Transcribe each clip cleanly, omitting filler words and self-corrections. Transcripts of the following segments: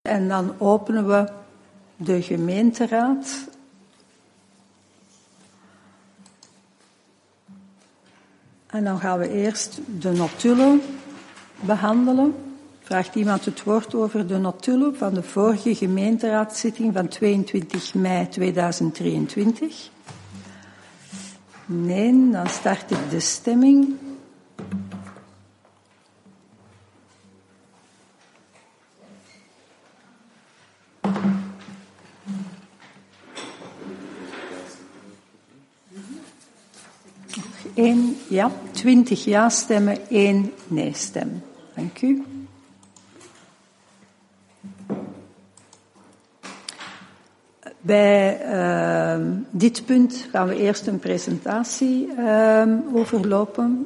en dan openen we de gemeenteraad. En dan gaan we eerst de notulen behandelen. Vraagt iemand het woord over de notulen van de vorige gemeenteraadszitting van 22 mei 2023? Nee, dan start ik de stemming. Eén ja, 20 ja-stemmen, 1 nee-stem. Dank u. Bij dit punt gaan we eerst een presentatie overlopen.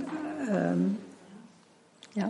Ja.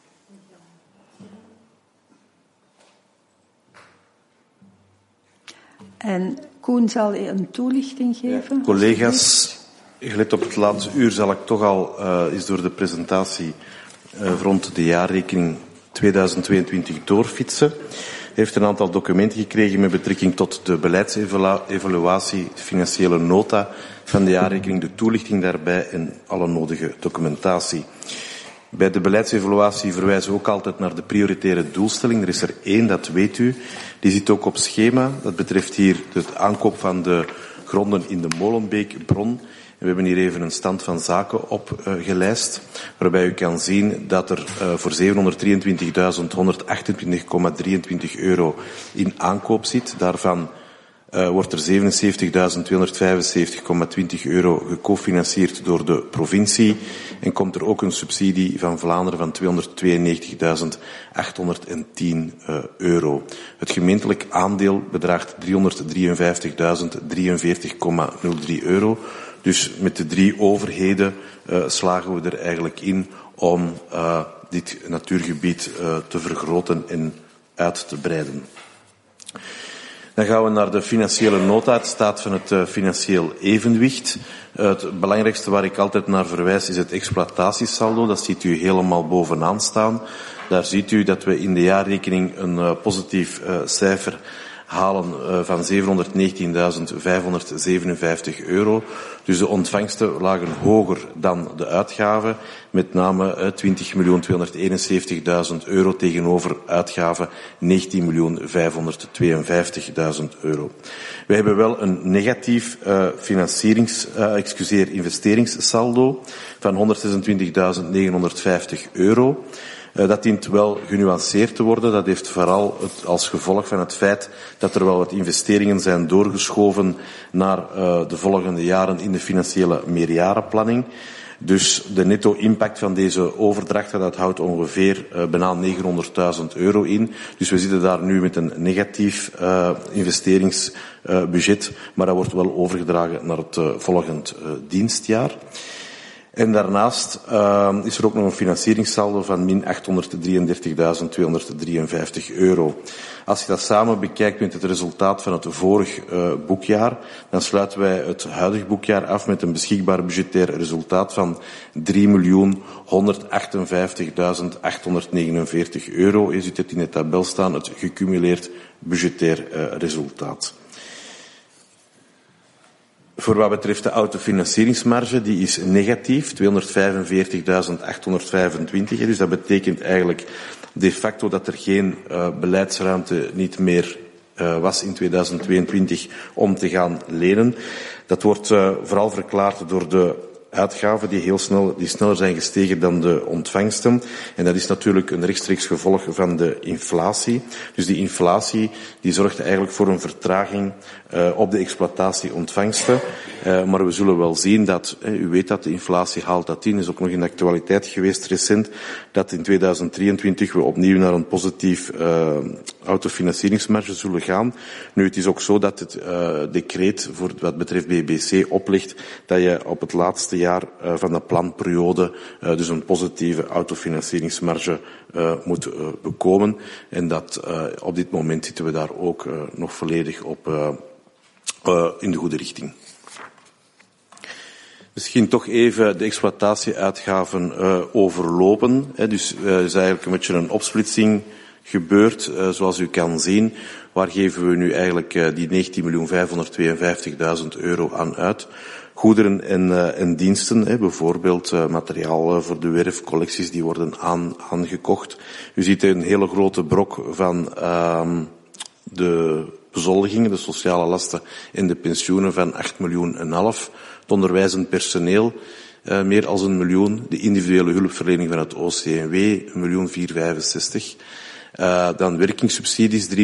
En Koen zal een toelichting geven. Ja, collega's, gelet op het laatste uur zal ik toch al eens door de presentatie rond de jaarrekening 2022 doorfietsen. Hij heeft een aantal documenten gekregen met betrekking tot de beleidsevaluatie, de financiële nota van de jaarrekening, de toelichting daarbij en alle nodige documentatie. Bij de beleidsevaluatie verwijzen we ook altijd naar de prioritaire doelstelling. Er is er 1, dat weet u. Die zit ook op schema. Dat betreft hier de aankoop van de gronden in de Molenbeekbron. We hebben hier even een stand van zaken opgelijst, waarbij u kan zien dat er voor 723.128,23 euro in aankoop zit. Daarvan wordt er 77.275,20 euro gecofinancierd door de provincie en komt er ook een subsidie van Vlaanderen van 292.810 euro. Het gemeentelijk aandeel bedraagt 353.043,03 euro. Dus met de 3 overheden slagen we er eigenlijk in om dit natuurgebied te vergroten en uit te breiden. Dan gaan we naar de financiële nota, het staat van het financieel evenwicht. Het belangrijkste waar ik altijd naar verwijs is het exploitatiesaldo. Dat ziet u helemaal bovenaan staan. Daar ziet u dat we in de jaarrekening een positief cijfer halen van 719.557 euro. Dus de ontvangsten lagen hoger dan de uitgaven, met name 20.271.000 euro tegenover uitgaven 19.552.000 euro. We hebben wel een negatief investeringssaldo van 126.950 euro. Dat dient wel genuanceerd te worden. Dat heeft vooral als gevolg van het feit dat er wel wat investeringen zijn doorgeschoven naar de volgende jaren in de financiële meerjarenplanning. Dus de netto-impact van deze overdrachten, dat houdt ongeveer bijna 900.000 euro in. Dus we zitten daar nu met een negatief investeringsbudget, maar dat wordt wel overgedragen naar het volgend dienstjaar. En daarnaast is er ook nog een financieringssaldo van min 833.253 euro. Als je dat samen bekijkt met het resultaat van het vorig boekjaar, dan sluiten wij het huidige boekjaar af met een beschikbaar budgetair resultaat van 3.158.849 euro. Je ziet het in de tabel staan, het gecumuleerd budgetair resultaat. Voor wat betreft de autofinancieringsmarge, die is negatief, 245.825. Dus dat betekent eigenlijk de facto dat er geen beleidsruimte niet meer was in 2022 om te gaan lenen. Dat wordt vooral verklaard door de uitgaven die sneller zijn gestegen dan de ontvangsten. En dat is natuurlijk een rechtstreeks gevolg van de inflatie. Dus die inflatie die zorgt eigenlijk voor een vertraging op de exploitatie-ontvangsten. Maar we zullen wel zien dat, u weet dat de inflatie haalt dat in, is ook nog in de actualiteit geweest recent, dat in 2023 we opnieuw naar een positief autofinancieringsmarge zullen gaan. Nu, het is ook zo dat het decreet voor wat betreft BBC oplegt dat je op het laatste jaar van de planperiode dus een positieve autofinancieringsmarge moet bekomen. En dat op dit moment zitten we daar ook nog volledig op in de goede richting. Misschien toch even de exploitatieuitgaven overlopen. Dus is eigenlijk een beetje een opsplitsing gebeurt. Zoals u kan zien, waar geven we nu eigenlijk die 19.552.000 euro aan uit? Goederen en diensten, bijvoorbeeld materiaal voor de werf, collecties die worden aangekocht. U ziet een hele grote brok van de bezoldigingen, de sociale lasten en de pensioenen van 8,5 miljoen. Het onderwijzend personeel meer dan 1 miljoen. De individuele hulpverlening van het OCMW 1.465.000. Dan werkingssubsidies 3.184.000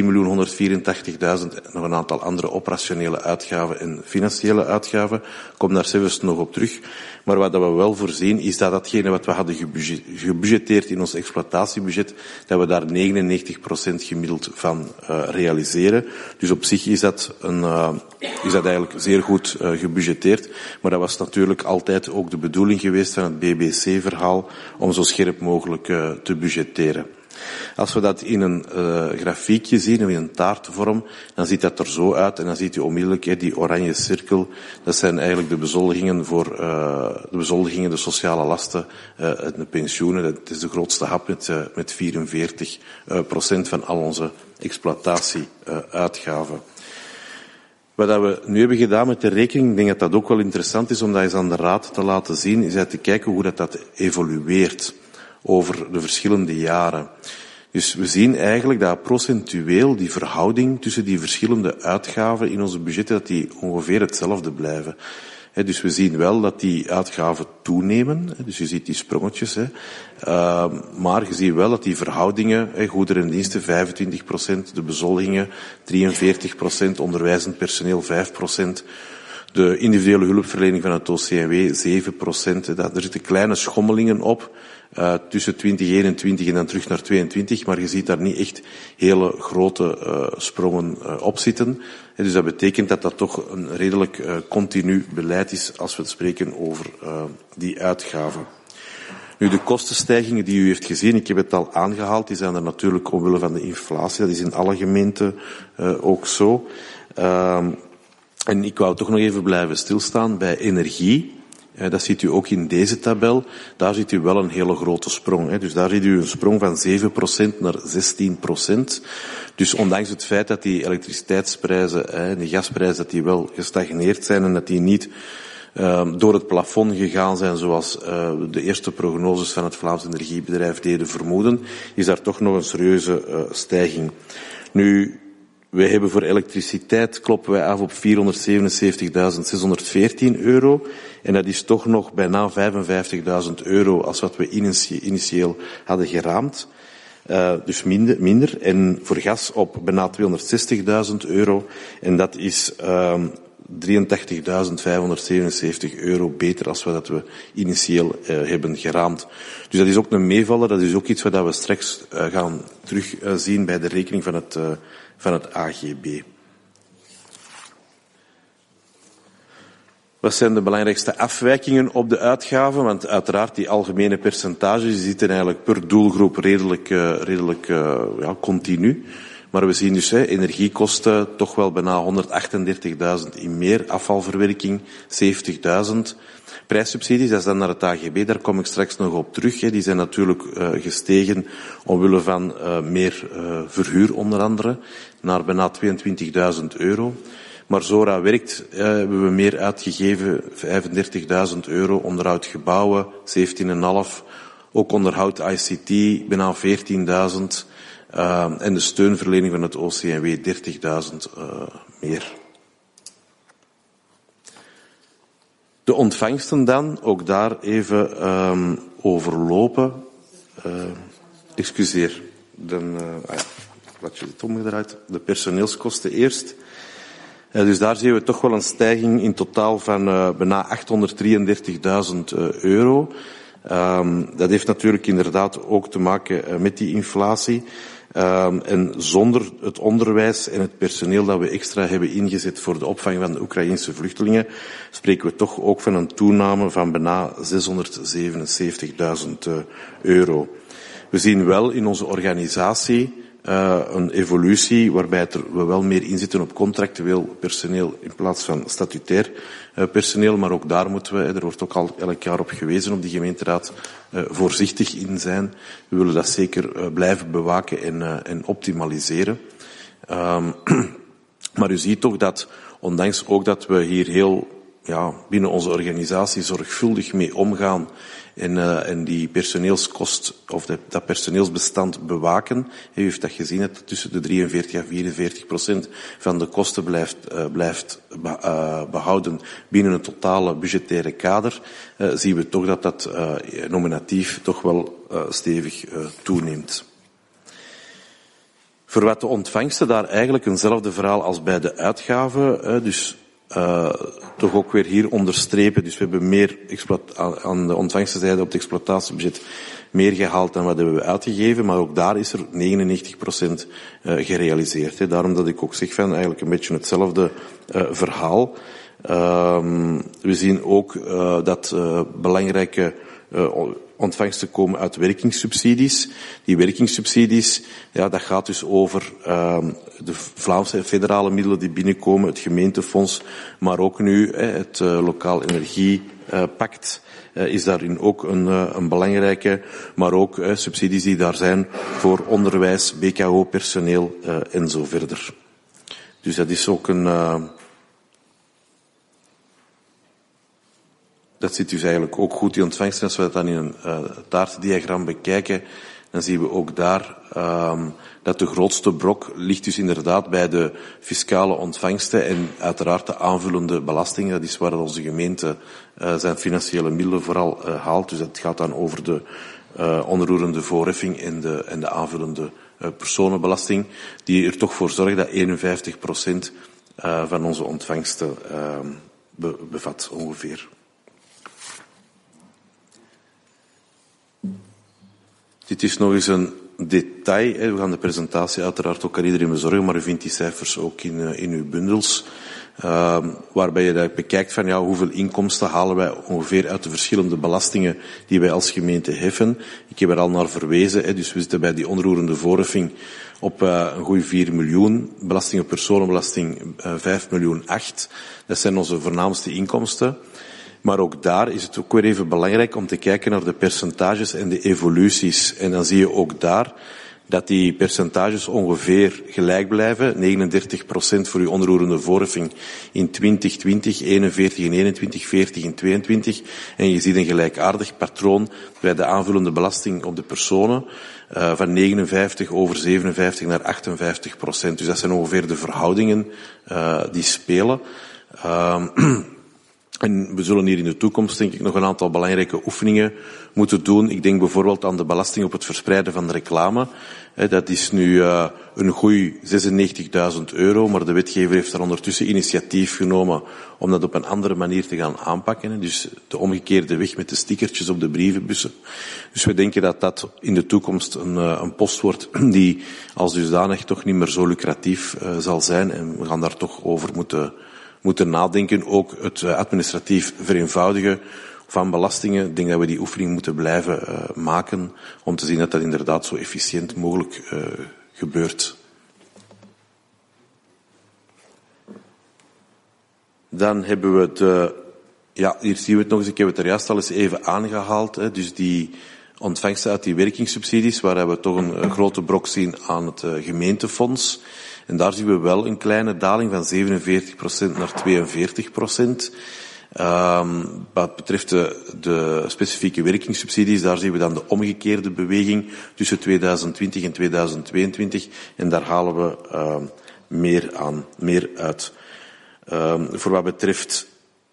en nog een aantal andere operationele uitgaven en financiële uitgaven. Ik kom daar zelfs nog op terug. Maar wat we wel voorzien is dat datgene wat we hadden gebudgeteerd in ons exploitatiebudget, dat we daar 99% gemiddeld van realiseren. Dus op zich is dat eigenlijk zeer goed gebudgeteerd. Maar dat was natuurlijk altijd ook de bedoeling geweest van het BBC-verhaal om zo scherp mogelijk te budgetteren. Als we dat in een grafiekje zien, of in een taartvorm, dan ziet dat er zo uit. En dan ziet u onmiddellijk die oranje cirkel. Dat zijn eigenlijk de bezoldigingen de sociale lasten, de pensioenen. Dat is de grootste hap met 44% van al onze exploitatieuitgaven. Wat we nu hebben gedaan met de rekening, ik denk dat dat ook wel interessant is om dat eens aan de Raad te laten zien, is uit te kijken hoe dat evolueert over de verschillende jaren. Dus we zien eigenlijk dat procentueel die verhouding tussen die verschillende uitgaven in onze budgetten, dat die ongeveer hetzelfde blijven. Dus we zien wel dat die uitgaven toenemen. Dus je ziet die sprongetjes. Maar je ziet wel dat die verhoudingen, goederen en diensten 25%, de bezoldigingen 43%, onderwijzend personeel 5%, de individuele hulpverlening van het OCMW 7%. Er zitten kleine schommelingen op tussen 2021 en dan terug naar 2022, maar je ziet daar niet echt hele grote sprongen op zitten. Dus dat betekent dat dat toch een redelijk continu beleid is als we het spreken over die uitgaven. Nu, de kostenstijgingen die u heeft gezien, ik heb het al aangehaald, die zijn er natuurlijk omwille van de inflatie. Dat is in alle gemeenten ook zo. En ik wou toch nog even blijven stilstaan bij energie. Dat ziet u ook in deze tabel. Daar ziet u wel een hele grote sprong. Dus daar ziet u een sprong van 7% naar 16%. Dus ondanks het feit dat die elektriciteitsprijzen en de gasprijzen dat die wel gestagneerd zijn en dat die niet door het plafond gegaan zijn zoals de eerste prognoses van het Vlaams Energiebedrijf deden vermoeden, is daar toch nog een serieuze stijging. Nu, wij hebben voor elektriciteit, kloppen wij af op €477.614. En dat is toch nog bijna €55.000 als wat we initieel hadden geraamd. Dus minder. En voor gas op bijna €260.000. En dat is €83.577 beter als wat we initieel hebben geraamd. Dus dat is ook een meevaller. Dat is ook iets wat we straks gaan terugzien bij de rekening van het AGB. Wat zijn de belangrijkste afwijkingen op de uitgaven? Want uiteraard die algemene percentages zitten eigenlijk per doelgroep redelijk continu. Maar we zien dus energiekosten toch wel bijna 138.000 in meer, afvalverwerking 70.000. Prijssubsidies, dat is dan naar het AGB, daar kom ik straks nog op terug. Die zijn natuurlijk gestegen omwille van meer verhuur onder andere, naar bijna €22.000. Maar Zora werkt, hebben we meer uitgegeven, €35.000, onderhoud gebouwen, 17,5. Ook onderhoud ICT, bijna 14.000. En de steunverlening van het OCMW 30.000 meer. De ontvangsten dan, ook daar even overlopen. Excuseer, dan laat je het omgedraaid. De personeelskosten eerst. Dus daar zien we toch wel een stijging in totaal van bijna €833.000. Dat heeft natuurlijk inderdaad ook te maken met die inflatie. En zonder het onderwijs en het personeel dat we extra hebben ingezet voor de opvang van de Oekraïense vluchtelingen, spreken we toch ook van een toename van bijna €677.000. We zien wel in onze organisatie een evolutie waarbij we wel meer inzetten op contractueel personeel in plaats van statutair personeel. Maar ook daar moeten we, er wordt ook al elk jaar op gewezen op die gemeenteraad, voorzichtig in zijn. We willen dat zeker blijven bewaken en optimaliseren. Maar u ziet toch dat, ondanks ook dat we hier heel binnen onze organisatie zorgvuldig mee omgaan en die personeelskost of dat personeelsbestand bewaken. U heeft dat gezien, dat tussen de 43 en 44% van de kosten blijft behouden binnen een totale budgettaire kader. Zien we toch dat nominatief toch wel stevig toeneemt. Voor wat de ontvangsten, daar eigenlijk eenzelfde verhaal als bij de uitgaven. Dus toch ook weer hier onderstrepen. Dus we hebben meer aan de ontvangstenzijde op het exploitatiebudget meer gehaald dan wat hebben we uitgegeven. Maar ook daar is er 99% gerealiseerd. Daarom dat ik ook zeg van eigenlijk een beetje hetzelfde verhaal. We zien ook dat belangrijke ontvangsten komen uit werkingssubsidies. Die werkingssubsidies, dat gaat dus over de Vlaamse federale middelen die binnenkomen, het gemeentefonds, maar ook nu het lokaal energiepact is daarin ook een belangrijke, maar ook subsidies die daar zijn voor onderwijs, BKO-personeel en zo verder. Dus dat is ook dat zit dus eigenlijk ook goed in ontvangsten. Als we dat dan in een taartdiagram bekijken, dan zien we ook daar dat de grootste brok ligt dus inderdaad bij de fiscale ontvangsten en uiteraard de aanvullende belastingen. Dat is waar onze gemeente zijn financiële middelen vooral haalt. Dus dat gaat dan over de onroerende voorheffing en de aanvullende personenbelasting, die er toch voor zorgt dat 51% van onze ontvangsten bevat ongeveer. Dit is nog eens een detail. We gaan de presentatie uiteraard ook aan iedereen bezorgen, maar u vindt die cijfers ook in uw bundels. Waarbij je dat bekijkt van hoeveel inkomsten halen wij ongeveer uit de verschillende belastingen die wij als gemeente heffen. Ik heb er al naar verwezen. Dus we zitten bij die onroerende voorheffing op een goeie 4 miljoen. Belasting op personenbelasting 5,8 miljoen. Dat zijn onze voornaamste inkomsten. Maar ook daar is het ook weer even belangrijk om te kijken naar de percentages en de evoluties. En dan zie je ook daar dat die percentages ongeveer gelijk blijven. 39% voor uw onroerende voorheffing in 2020, 41 in 21, 40 in 22. En je ziet een gelijkaardig patroon bij de aanvullende belasting op de personen. Van 59 over 57 naar 58%. Dus dat zijn ongeveer de verhoudingen die spelen. En we zullen hier in de toekomst denk ik nog een aantal belangrijke oefeningen moeten doen. Ik denk bijvoorbeeld aan de belasting op het verspreiden van de reclame. Dat is nu een goeie €96.000, maar de wetgever heeft daar ondertussen initiatief genomen om dat op een andere manier te gaan aanpakken. Dus de omgekeerde weg met de stickertjes op de brievenbussen. Dus we denken dat dat in de toekomst een post wordt die als dusdanig toch niet meer zo lucratief zal zijn. En we gaan daar toch over moeten nadenken. Ook het administratief vereenvoudigen van belastingen. Ik denk dat we die oefening moeten blijven maken om te zien dat dat inderdaad zo efficiënt mogelijk gebeurt. Dan hebben we hier zien we het nog eens. Ik heb het er juist al eens even aangehaald. Dus die ontvangsten uit die werkingssubsidies, waar we toch een grote brok zien aan het gemeentefonds. En daar zien we wel een kleine daling van 47% naar 42%. Wat betreft de specifieke werkingssubsidies, daar zien we dan de omgekeerde beweging tussen 2020 en 2022. En daar halen we meer uit. Voor wat betreft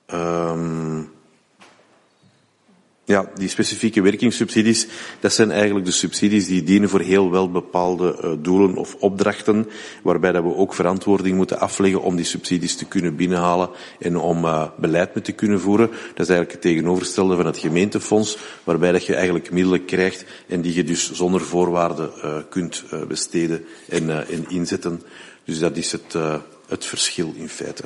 die specifieke werkingssubsidies, dat zijn eigenlijk de subsidies die dienen voor heel wel bepaalde doelen of opdrachten, waarbij dat we ook verantwoording moeten afleggen om die subsidies te kunnen binnenhalen en om beleid mee te kunnen voeren. Dat is eigenlijk het tegenovergestelde van het gemeentefonds, waarbij dat je eigenlijk middelen krijgt en die je dus zonder voorwaarden kunt besteden en inzetten. Dus dat is het verschil in feite.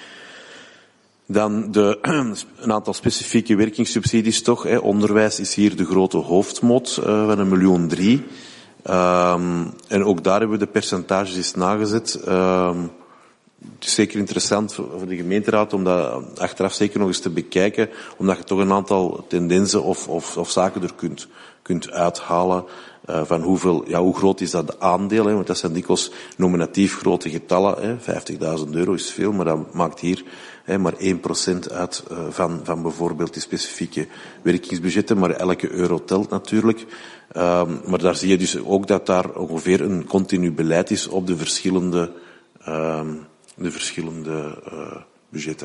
Dan een aantal specifieke werkingssubsidies toch. Onderwijs is hier de grote hoofdmoot van €1,3 miljoen. En ook daar hebben we de percentages eens nagezet. Het is zeker interessant voor de gemeenteraad om dat achteraf zeker nog eens te bekijken, omdat je toch een aantal tendensen of zaken er kunt uithalen. Van hoe groot is dat aandeel, hè? Want dat zijn dikwijls nominatief grote getallen, hè? €50.000 is veel, maar dat maakt hier maar 1% uit van bijvoorbeeld die specifieke werkingsbudgetten, maar elke euro telt natuurlijk. Maar daar zie je dus ook dat daar ongeveer een continu beleid is op de verschillende budgetten.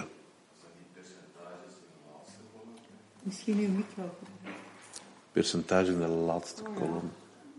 Misschien uw micro. Percentage in de laatste kolom.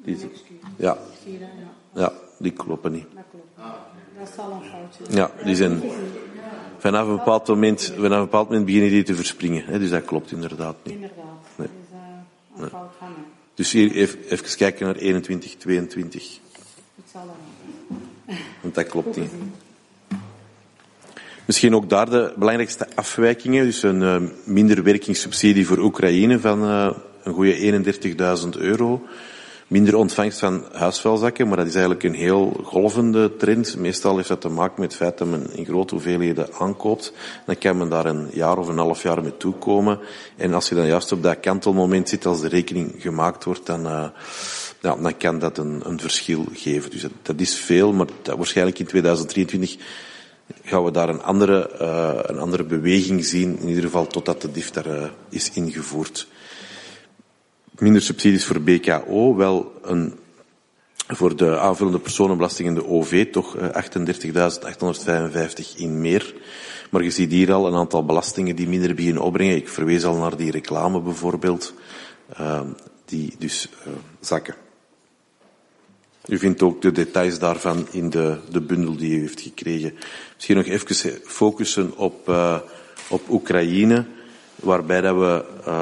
Ja, die kloppen niet. Dat klopt. Dat zal een foutje. Ja, die zijn vanaf een bepaald moment beginnen die te verspringen. Hè, dus dat klopt inderdaad niet. Inderdaad. Nee. Dat is een fout van mij. Dus hier even kijken naar 21, 22. Ik zal dat niet. Want dat klopt niet. Misschien ook daar de belangrijkste afwijkingen. Dus een minder werkingssubsidie voor Oekraïne van een goede €31.000. Minder ontvangst van huisvuilzakken, maar dat is eigenlijk een heel golvende trend. Meestal heeft dat te maken met het feit dat men in grote hoeveelheden aankoopt. Dan kan men daar een jaar of een half jaar mee toekomen. En als je dan juist op dat kantelmoment zit, als de rekening gemaakt wordt, dan kan dat een verschil geven. Dus dat is veel, maar waarschijnlijk in 2023 gaan we daar een andere beweging zien, in ieder geval totdat de DIF daar is ingevoerd. Minder subsidies voor BKO, wel voor de aanvullende personenbelasting en de OV toch 38.855 in meer. Maar je ziet hier al een aantal belastingen die minder beginnen opbrengen. Ik verwees al naar die reclame bijvoorbeeld, die dus zakken. U vindt ook de details daarvan in de bundel die u heeft gekregen. Misschien nog even focussen op Oekraïne, waarbij dat we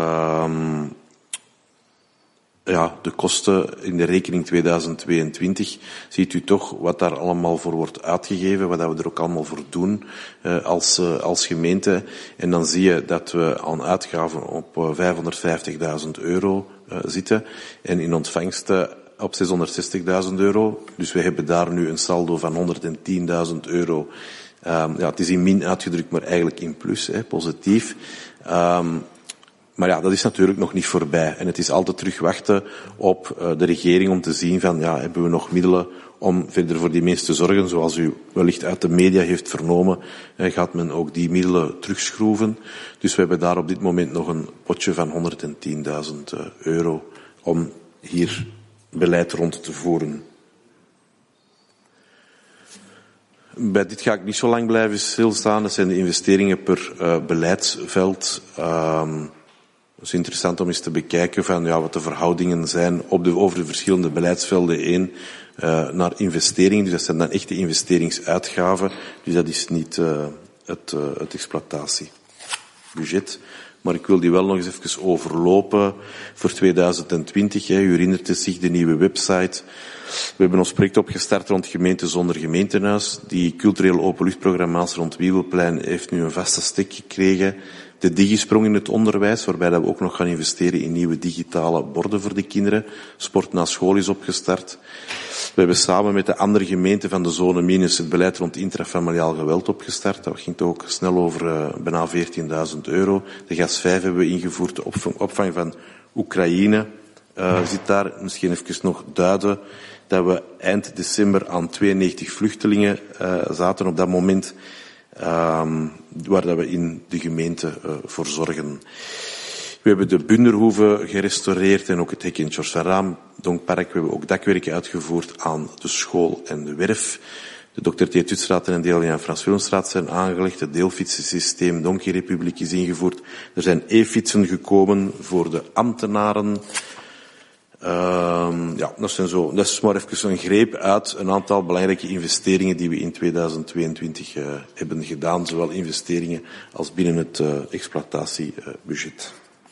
de kosten in de rekening 2022, ziet u toch wat daar allemaal voor wordt uitgegeven, wat dat we er ook allemaal voor doen als gemeente. En dan zie je dat we aan uitgaven op €550.000 zitten en in ontvangsten op €660.000. Dus we hebben daar nu een saldo van €110.000. Het is in min uitgedrukt, maar eigenlijk in plus, positief. Maar ja, dat is natuurlijk nog niet voorbij. En het is altijd terug wachten op de regering om te zien van, hebben we nog middelen om verder voor die mensen te zorgen. Zoals u wellicht uit de media heeft vernomen, gaat men ook die middelen terugschroeven. Dus we hebben daar op dit moment nog een potje van €110.000 om hier beleid rond te voeren. Bij dit ga ik niet zo lang blijven stilstaan. Dat zijn de investeringen per beleidsveld. Het is interessant om eens te bekijken van wat de verhoudingen zijn over de verschillende beleidsvelden heen naar investeringen. Dus dat zijn dan echte investeringsuitgaven. Dus dat is niet het exploitatiebudget. Maar ik wil die wel nog eens even overlopen voor 2020. U herinnert zich de nieuwe website. We hebben ons project opgestart rond gemeenten zonder gemeentehuis. Die culturele openluchtprogramma's rond Wiebelplein heeft nu een vaste stek gekregen. De digisprong in het onderwijs, waarbij dat we ook nog gaan investeren in nieuwe digitale borden voor de kinderen. Sport na school is opgestart. We hebben samen met de andere gemeenten van de zone minus het beleid rond intrafamiliaal geweld opgestart. Dat ging toch ook snel over bijna €14.000. De GAS 5 hebben we ingevoerd, de opvang van Oekraïne zit daar. Misschien even nog duiden dat we eind december aan 92 vluchtelingen zaten op dat moment, waar dat we in de gemeente voor zorgen. We hebben de Bunderhoeve gerestaureerd en ook het hek in het George van Raamdonkpark. We hebben ook dakwerken uitgevoerd aan de school en de werf. De Dr. T. Tutstraat en een deel van Frans Willemstraat zijn aangelegd. Het deelfietsensysteem Donkey Republiek is ingevoerd. Er zijn e-fietsen gekomen voor de ambtenaren. Dat is maar even een greep uit een aantal belangrijke investeringen die we in 2022 hebben gedaan. Zowel investeringen als binnen het exploitatiebudget.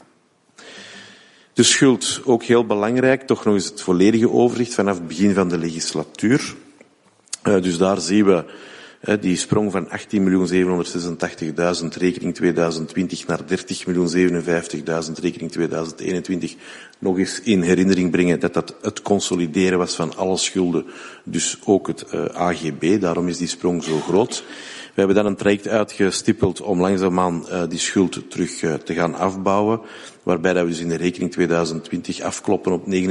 De schuld, ook heel belangrijk. Toch nog eens het volledige overzicht vanaf het begin van de legislatuur. Dus daar zien we Die sprong van 18.786.000 rekening 2020 naar 30.057.000 rekening 2021. Nog eens in herinnering brengen dat dat het consolideren was van alle schulden, dus ook het AGB. Daarom is die sprong zo groot. We hebben dan een traject uitgestippeld om langzaamaan die schuld terug te gaan afbouwen, waarbij dat we dus in de rekening 2020 afkloppen op 29.675.976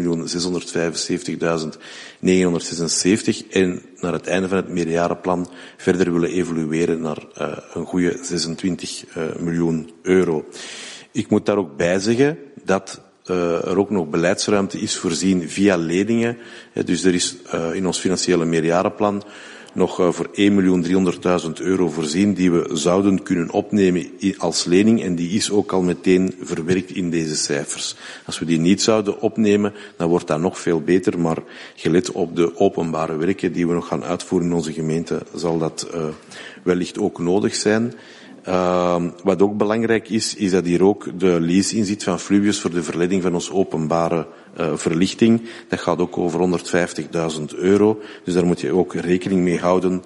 en naar het einde van het meerjarenplan verder willen evolueren naar een goede 26 miljoen euro. Ik moet daar ook bij zeggen dat er ook nog beleidsruimte is voorzien via leningen. Dus er is in ons financiële meerjarenplan nog voor 1.300.000 euro voorzien die we zouden kunnen opnemen als lening en die is ook al meteen verwerkt in deze cijfers. Als we die niet zouden opnemen, dan wordt dat nog veel beter, maar gelet op de openbare werken die we nog gaan uitvoeren in onze gemeente, zal dat wellicht ook nodig zijn. Wat ook belangrijk is dat hier ook de lease in zit van Fluvius voor de verleiding van ons openbare verlichting. Dat gaat ook over 150.000 euro. Dus daar moet je ook rekening mee houden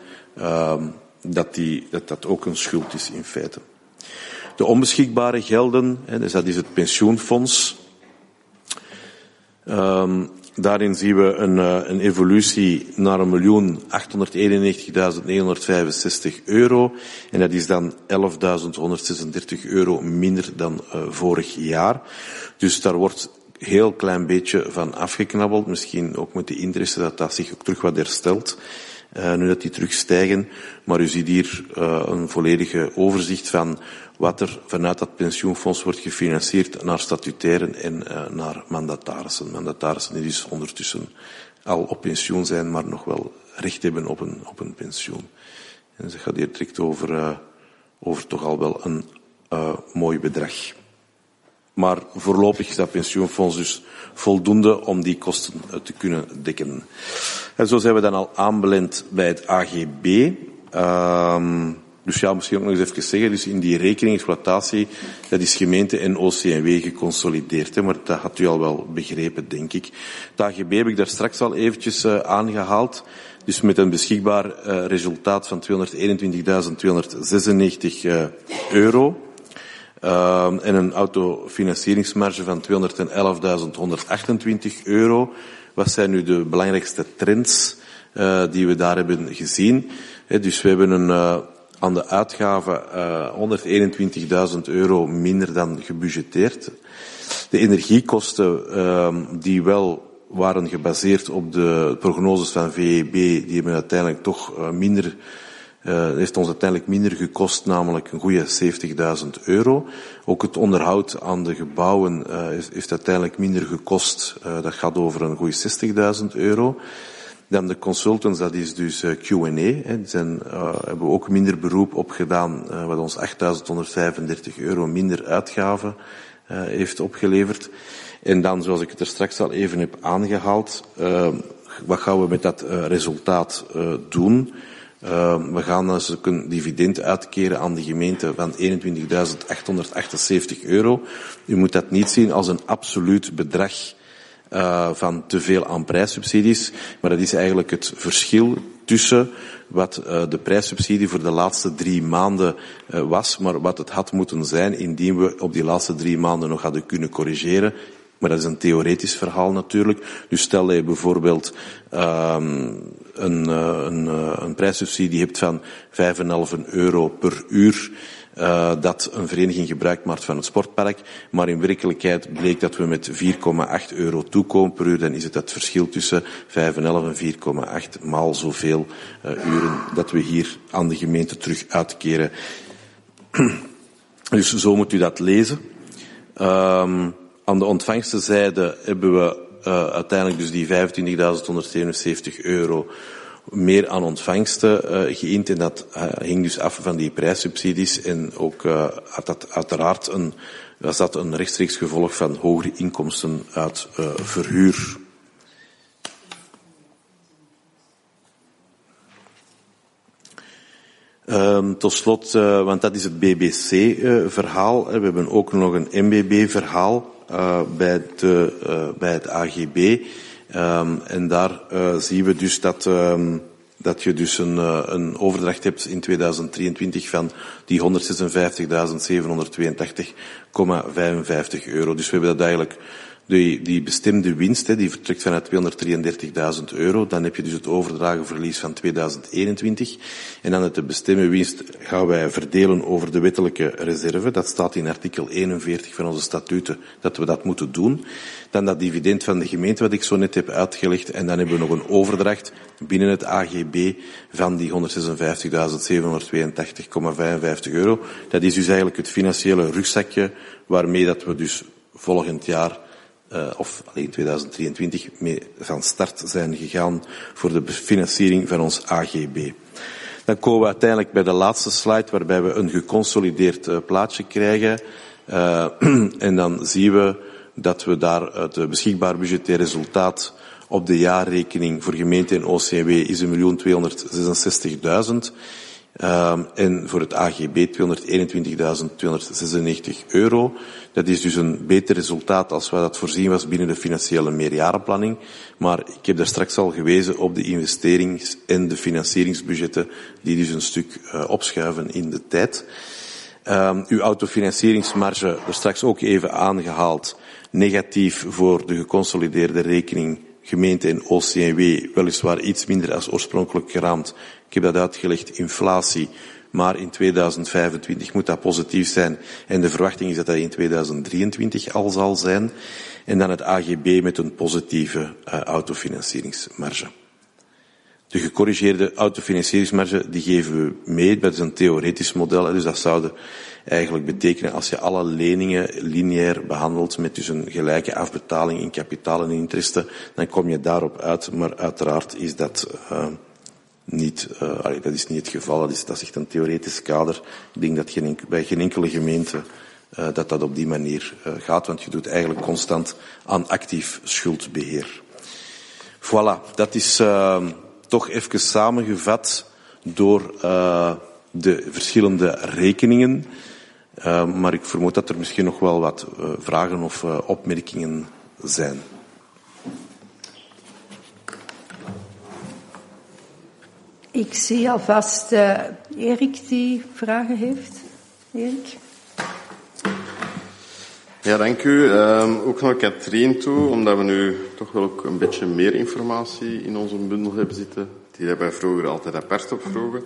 dat ook een schuld is in feite. De onbeschikbare gelden, dus dat is het pensioenfonds. Daarin zien we een evolutie naar 1.891.965 euro. En dat is dan 11.136 euro minder dan vorig jaar. Dus daar wordt heel klein beetje van afgeknabbeld. Misschien ook met de interesse dat zich ook terug wat herstelt. Nu dat die terugstijgen. Maar u ziet hier een volledige overzicht van wat er vanuit dat pensioenfonds wordt gefinancierd naar statutairen en naar mandatarissen. Mandatarissen die dus ondertussen al op pensioen zijn, maar nog wel recht hebben op een pensioen. En ze gaat hier direct over toch al wel een mooi bedrag. Maar voorlopig is dat pensioenfonds dus voldoende om die kosten te kunnen dekken. En zo zijn we dan al aanbeland bij het AGB. Dus ja, misschien ook nog eens even zeggen, dus in die rekening exploitatie, dat is gemeente en OCMW geconsolideerd, hè, maar dat had u al wel begrepen, denk ik. Het AGB heb ik daar straks al eventjes aangehaald. Dus met een beschikbaar resultaat van 221.296 euro. En een autofinancieringsmarge van 211.128 euro. Wat zijn nu de belangrijkste trends die we daar hebben gezien? Dus we hebben aan de uitgaven 121.000 euro minder dan gebudgeteerd. De energiekosten die wel waren gebaseerd op de prognoses van VEB, die hebben uiteindelijk toch heeft ons uiteindelijk minder gekost, namelijk een goede 70.000 euro. Ook het onderhoud aan de gebouwen heeft uiteindelijk minder gekost. Dat gaat over een goede 60.000 euro. Dan de consultants, dat is dus Q&A. Hebben we ook minder beroep op gedaan, wat ons 8.135 euro minder uitgaven heeft opgeleverd. En dan, zoals ik het er straks al even heb aangehaald, wat gaan we met dat resultaat doen? We gaan dus ook een dividend uitkeren aan de gemeente van 21.878 euro. U moet dat niet zien als een absoluut bedrag van te veel aan prijssubsidies, maar dat is eigenlijk het verschil tussen wat de prijssubsidie voor de laatste 3 maanden was, maar wat het had moeten zijn indien we op die laatste 3 maanden nog hadden kunnen corrigeren. Maar dat is een theoretisch verhaal natuurlijk. Dus stel dat je bijvoorbeeld een prijssubsidie hebt van 5,5 euro per uur, dat een vereniging gebruik maakt van het sportpark, maar in werkelijkheid bleek dat we met 4,8 euro toekomen per uur, dan is het verschil tussen 5,5 en 4,8 maal zoveel uren dat we hier aan de gemeente terug uitkeren. Dus zo moet u dat lezen. Aan de ontvangstenzijde hebben we uiteindelijk dus die 25.177 euro meer aan ontvangsten geïnd. En dat hing dus af van die prijssubsidies. En ook was dat een rechtstreeks gevolg van hogere inkomsten uit verhuur. Tot slot, want dat is het BBC-verhaal. We hebben ook nog een MBB-verhaal bij het AGB. En daar zien we dus dat dat je dus een overdracht hebt in 2023 van die €156.782,55. Dus we hebben dat eigenlijk, die bestemde winst, die vertrekt vanuit €233.000. Dan heb je dus het overdragenverlies van 2021. En dan de bestemde winst gaan wij verdelen over de wettelijke reserve. Dat staat in artikel 41 van onze statuten, dat we dat moeten doen. Dan dat dividend van de gemeente, wat ik zo net heb uitgelegd. En dan hebben we nog een overdracht binnen het AGB van die €156.782,55. Dat is dus eigenlijk het financiële rugzakje waarmee dat we dus volgend jaar, of alleen 2023, mee van start zijn gegaan voor de financiering van ons AGB. Dan komen we uiteindelijk bij de laatste slide, waarbij we een geconsolideerd plaatje krijgen. En dan zien we dat we daar het beschikbaar budgetair resultaat op de jaarrekening voor gemeente en OCW is €1.266.000. En voor het AGB €221.296. Dat is dus een beter resultaat als wat dat voorzien was binnen de financiële meerjarenplanning. Maar ik heb daar straks al gewezen op de investerings- en de financieringsbudgetten die dus een stuk opschuiven in de tijd. Uw autofinancieringsmarge, er straks ook even aangehaald, negatief voor de geconsolideerde rekening gemeente en OCW, weliswaar iets minder als oorspronkelijk geraamd. Ik heb dat uitgelegd, inflatie, maar in 2025 moet dat positief zijn en de verwachting is dat dat in 2023 al zal zijn. En dan het AGB met een positieve autofinancieringsmarge. De gecorrigeerde autofinancieringsmarge, die geven we mee, dat is een theoretisch model, dus dat zou eigenlijk betekenen als je alle leningen lineair behandelt met dus een gelijke afbetaling in kapitaal en interesse, dan kom je daarop uit, maar uiteraard is dat dat is niet het geval, dat is echt een theoretisch kader. Ik denk dat bij geen enkele gemeente dat op die manier gaat, want je doet eigenlijk constant aan actief schuldbeheer. Voilà, dat is toch even samengevat door de verschillende rekeningen. Maar ik vermoed dat er misschien nog wel wat vragen of opmerkingen zijn. Ik zie alvast Erik die vragen heeft. Erik? Ja, dank u. Ook naar Katrien toe, omdat we nu toch wel ook een beetje meer informatie in onze bundel hebben zitten. Die hebben wij vroeger altijd apart opvroegen.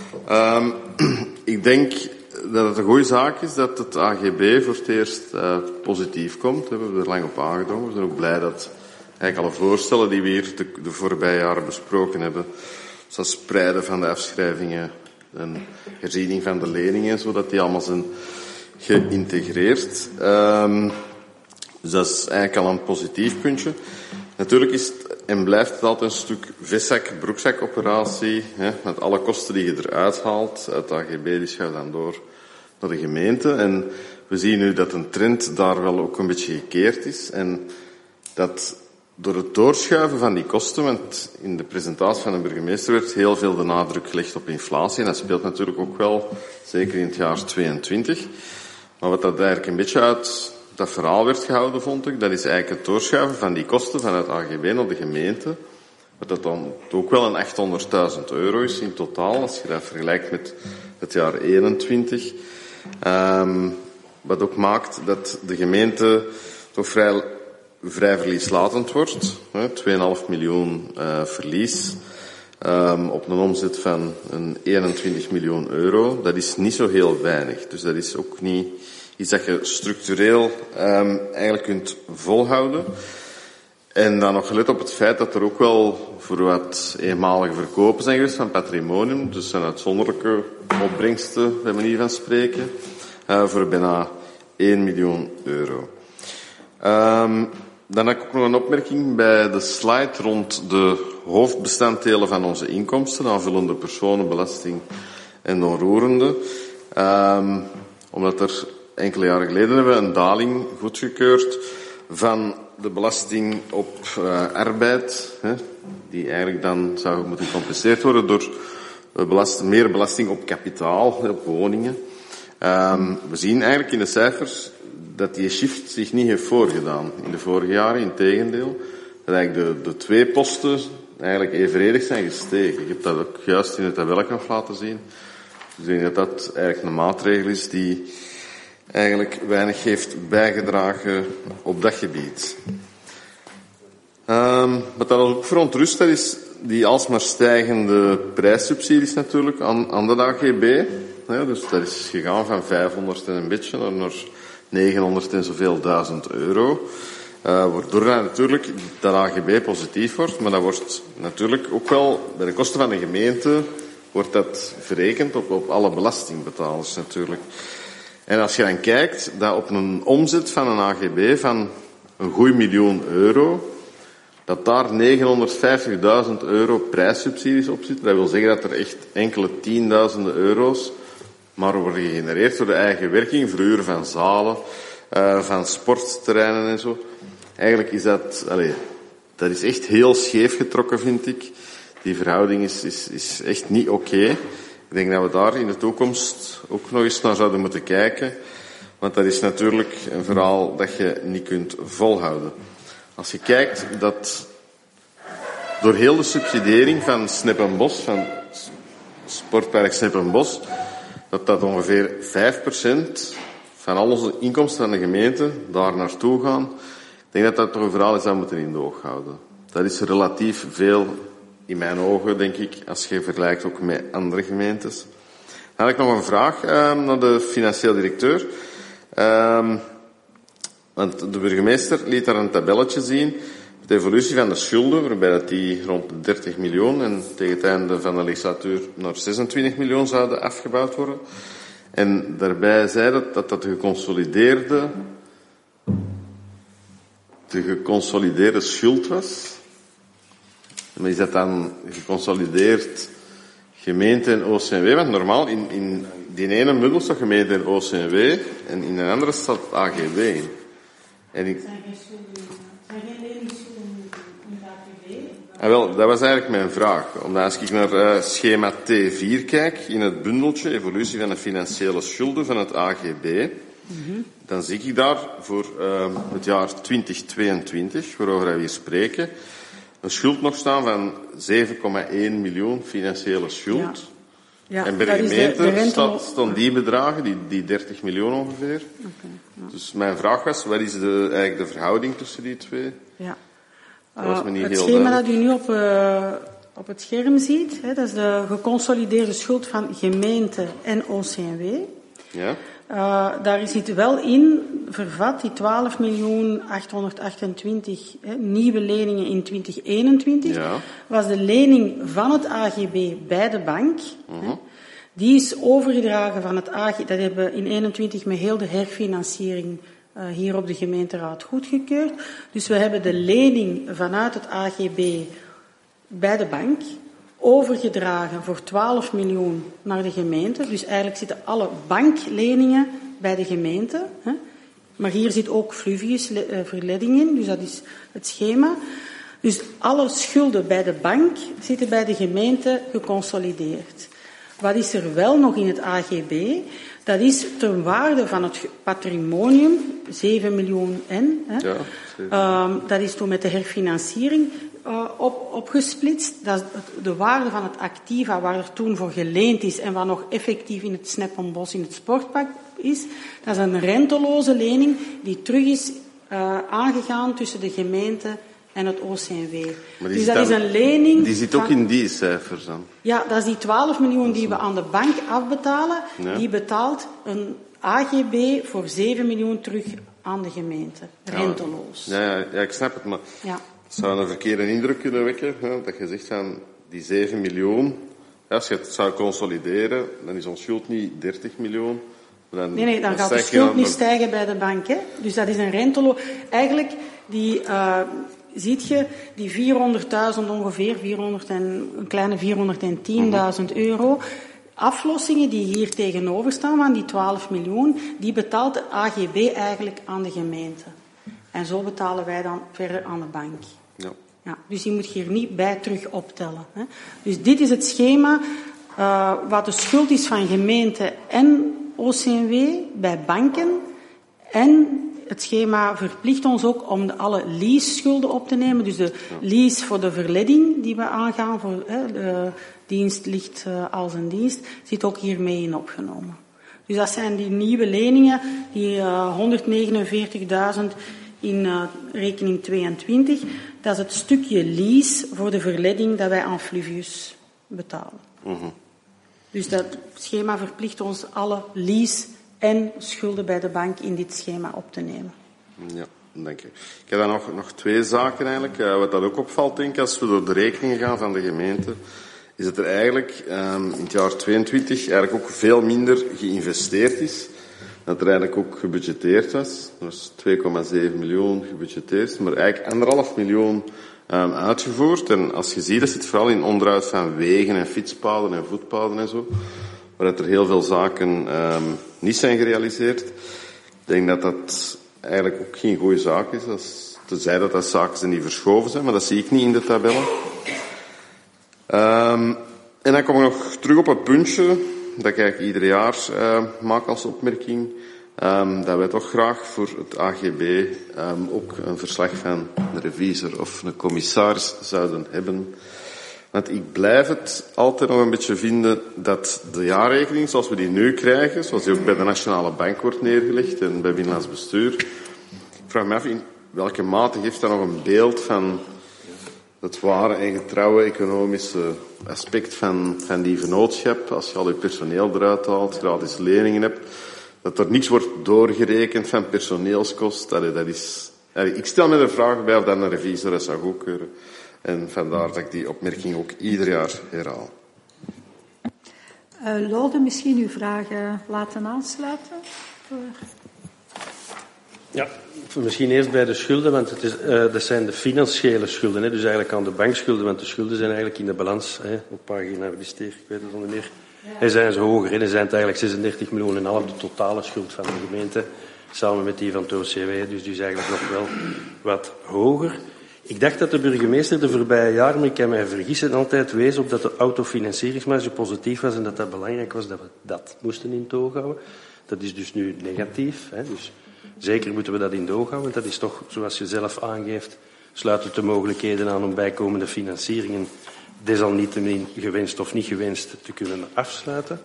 Ik denk dat het een goede zaak is dat het AGB voor het eerst positief komt. We hebben er lang op aangedrongen. We zijn ook blij dat eigenlijk alle voorstellen die we hier de voorbije jaren besproken hebben, zoals spreiden van de afschrijvingen en herziening van de leningen, zodat die allemaal zijn geïntegreerd. Dus dat is eigenlijk al een positief puntje. Natuurlijk is het en blijft het altijd een stuk viszak-broekzak-operatie, met alle kosten die je eruit haalt. Het AGB die schuift dan door naar de gemeente. En we zien nu dat een trend daar wel ook een beetje gekeerd is. En dat door het doorschuiven van die kosten, want in de presentatie van de burgemeester werd heel veel de nadruk gelegd op inflatie. En dat speelt natuurlijk ook wel, zeker in het jaar 22. Maar wat dat eigenlijk een beetje uit dat verhaal werd gehouden, vond ik, dat is eigenlijk het doorschuiven van die kosten vanuit AGB naar de gemeente. Wat dat dan ook wel een €800.000 is in totaal, als je dat vergelijkt met het jaar 21. Wat ook maakt dat de gemeente toch vrij verlieslatend wordt. 2,5 miljoen verlies. Op een omzet van een €21 miljoen. Dat is niet zo heel weinig. Dus dat is ook niet iets dat je structureel eigenlijk kunt volhouden. En dan nog gelet op het feit dat er ook wel voor wat eenmalige verkopen zijn geweest van patrimonium, dus een uitzonderlijke opbrengsten, bij manier van spreken, voor bijna €1 miljoen. Dan heb ik ook nog een opmerking bij de slide rond de hoofdbestanddelen van onze inkomsten, aanvullende personenbelasting en onroerende. Omdat er enkele jaren geleden hebben we een daling goedgekeurd van de belasting op arbeid, die eigenlijk dan zou moeten gecompenseerd worden door meer belasting op kapitaal, op woningen. We zien eigenlijk in de cijfers dat die shift zich niet heeft voorgedaan in de vorige jaren, integendeel. Dat eigenlijk de twee posten eigenlijk evenredig zijn gestegen. Ik heb dat ook juist in het tabelletje nog laten zien. Dus ik denk dat dat eigenlijk een maatregel is die eigenlijk weinig heeft bijgedragen op dat gebied. Wat dat ook verontrust, dat is die alsmaar stijgende prijssubsidies natuurlijk aan de AGB. Ja, dus dat is gegaan van 500 en een beetje naar 900 en zoveel duizend euro. Waardoor dat natuurlijk dat AGB positief wordt, maar dat wordt natuurlijk ook wel bij de kosten van de gemeente wordt dat verrekend op alle belastingbetalers natuurlijk. En als je dan kijkt dat op een omzet van een AGB van een goed miljoen euro, dat daar 950.000 euro prijssubsidies op zitten, dat wil zeggen dat er echt enkele tienduizenden euro's maar worden gegenereerd door de eigen werking, verhuren van zalen, van sportterreinen en zo. Eigenlijk is dat is echt heel scheef getrokken, vind ik. Die verhouding is echt niet oké. Ik denk dat we daar in de toekomst ook nog eens naar zouden moeten kijken. Want dat is natuurlijk een verhaal dat je niet kunt volhouden. Als je kijkt dat door heel de subsidiëring van Sneppenbos, van Sportpark Sneppenbos, dat ongeveer 5% van al onze inkomsten van de gemeente daar naartoe gaan. Ik denk dat dat toch een verhaal is dat we moeten in de oog houden. Dat is relatief veel in mijn ogen, denk ik, als je vergelijkt ook met andere gemeentes. Dan had ik nog een vraag naar de financieel directeur. Want de burgemeester liet daar een tabelletje zien. De evolutie van de schulden, waarbij dat die rond de 30 miljoen en tegen het einde van de legislatuur naar 26 miljoen zouden afgebouwd worden. En daarbij zei dat de geconsolideerde schuld was. Maar is dat dan geconsolideerd gemeente en OCMW? Want normaal in die ene bundel staat gemeente en OCMW en in een andere staat AGB in. En ik... zijn geen leningsschulden in het AGB? Wel, dat was eigenlijk mijn vraag. Omdat als ik naar schema T4 kijk, in het bundeltje evolutie van de financiële schulden van het AGB, dan zie ik daar voor het jaar 2022, waarover we hier spreken, een schuld nog staan van 7,1 miljoen financiële schuld. Ja, en bij de gemeente staan die bedragen, die 30 miljoen ongeveer. Okay, Dus mijn vraag was, wat is eigenlijk de verhouding tussen die twee? Ja. Dat was me niet het heel schema duidelijk. dat u nu op het scherm ziet, hè, dat is de geconsolideerde schuld van gemeente en OCMW. Ja. Daar zit wel in vervat die 12.828 nieuwe leningen in 2021. Ja. Was de lening van het AGB bij de bank. Die is overgedragen van het AGB. Dat hebben we in 2021 met heel de herfinanciering hier op de gemeenteraad goedgekeurd. Dus we hebben de lening vanuit het AGB bij de bank overgedragen voor 12 miljoen naar de gemeente. Dus eigenlijk zitten alle bankleningen bij de gemeente. Hè. Maar hier zit ook Fluvius verleiding in, dus dat is het schema. Dus alle schulden bij de bank zitten bij de gemeente geconsolideerd. Wat is er wel nog in het AGB? Dat is ter waarde van het patrimonium, 7 miljoen en. Hè. Ja, dat is toen met de herfinanciering opgesplitst. Dat is de waarde van het activa waar er toen voor geleend is en wat nog effectief in het Sneppenbos in het sportpark is. Dat is een renteloze lening die terug is aangegaan tussen de gemeente en het OCMW. Dus dat is een lening... Die zit ook in die cijfers dan? Ja, dat is die 12 miljoen die we aan de bank afbetalen. Ja. Die betaalt een AGB voor 7 miljoen terug aan de gemeente. Renteloos. Ja, ik snap het, maar het zou een verkeerde indruk kunnen wekken. Hè, dat je zegt van die 7 miljoen... Ja, als je het zou consolideren, dan is ons schuld niet 30 miljoen. Nee, dan gaat de schuld niet stijgen bij de bank. Hè? Dus dat is een renteloos... Eigenlijk, ziet je, die 400.000 ongeveer, een kleine 410.000 euro... Aflossingen die hier tegenover staan van die 12 miljoen, die betaalt de AGB eigenlijk aan de gemeente. En zo betalen wij dan verder aan de bank. Ja, dus die moet je hier niet bij terug optellen. Hè. Dus dit is het schema wat de schuld is van gemeente en OCMW bij banken en het schema verplicht ons ook om alle lease-schulden op te nemen. Dus de lease voor de verleiding die we aangaan, voor de dienst ligt als een dienst, zit ook hiermee in opgenomen. Dus dat zijn die nieuwe leningen, die 149.000 in rekening 22. Dat is het stukje lease voor de verleiding dat wij aan Fluvius betalen. Mm-hmm. Dus dat schema verplicht ons alle lease en schulden bij de bank in dit schema op te nemen. Ja, dank je. Ik heb dan nog twee zaken eigenlijk. Wat dat ook opvalt, denk ik, als we door de rekeningen gaan van de gemeente, is dat er eigenlijk in het jaar 22 eigenlijk ook veel minder geïnvesteerd is. Dat er eigenlijk ook gebudgeteerd was. Er was 2,7 miljoen gebudgeteerd, maar eigenlijk 1,5 miljoen uitgevoerd. En als je ziet, dat zit vooral in onderhoud van wegen en fietspaden en voetpaden en zo, waar er heel veel zaken niet zijn gerealiseerd. Ik denk dat dat eigenlijk ook geen goede zaak is, tenzij dat zaken zijn die verschoven zijn, maar dat zie ik niet in de tabellen. En dan kom ik nog terug op het puntje dat ik eigenlijk ieder jaar maak als opmerking, dat wij toch graag voor het AGB ook een verslag van een revisor of een commissaris zouden hebben. Want ik blijf het altijd nog een beetje vinden dat de jaarrekening zoals we die nu krijgen, zoals die ook bij de Nationale Bank wordt neergelegd en bij Binnenlands Bestuur, ik vraag me af in welke mate geeft dat nog een beeld van het ware en getrouwe economische aspect van die vennootschap. Als je al je personeel eruit haalt, gratis leningen hebt, dat er niks wordt doorgerekend van personeelskost. Dat is, ik stel me de vraag bij of dat een revisor dat zou goedkeuren. En vandaar dat ik die opmerking ook ieder jaar herhaal. Lode, misschien uw vragen laten aansluiten? Ja, misschien eerst bij de schulden, want dat zijn de financiële schulden. Hè, dus eigenlijk aan de bankschulden, want de schulden zijn eigenlijk in de balans. Hè, op pagina, ik weet het niet meer. Zijn ze hoger. Hè, dan zijn het eigenlijk 36 miljoen en half de totale schuld van de gemeente, samen met die van het OCW. Dus die is eigenlijk nog wel wat hoger. Ik dacht dat de burgemeester de voorbije jaren, maar ik kan mij vergissen, altijd wees op dat de autofinancieringsmarge positief was en dat dat belangrijk was dat we dat moesten in toog houden. Dat is dus nu negatief. Hè, dus zeker moeten we dat in toog houden. Dat is toch, zoals je zelf aangeeft, sluit het de mogelijkheden aan om bijkomende financieringen desalniettemin gewenst of niet gewenst te kunnen afsluiten.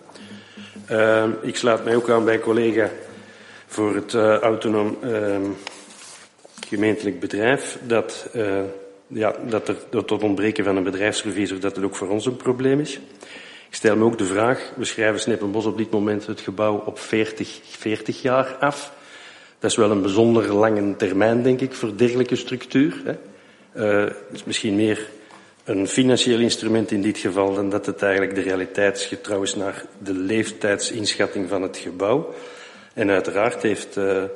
Ik sluit mij ook aan bij collega voor het autonoom gemeentelijk bedrijf, dat het ontbreken van een bedrijfsrevisor, dat het ook voor ons een probleem is. Ik stel me ook de vraag, we schrijven Sneppenbos op dit moment het gebouw op 40 jaar af. Dat is wel een bijzonder lange termijn, denk ik, voor dergelijke structuur. Hè. Het is misschien meer een financieel instrument in dit geval dan dat het eigenlijk de realiteitsgetrouw is naar de leeftijdsinschatting van het gebouw. En uiteraard heeft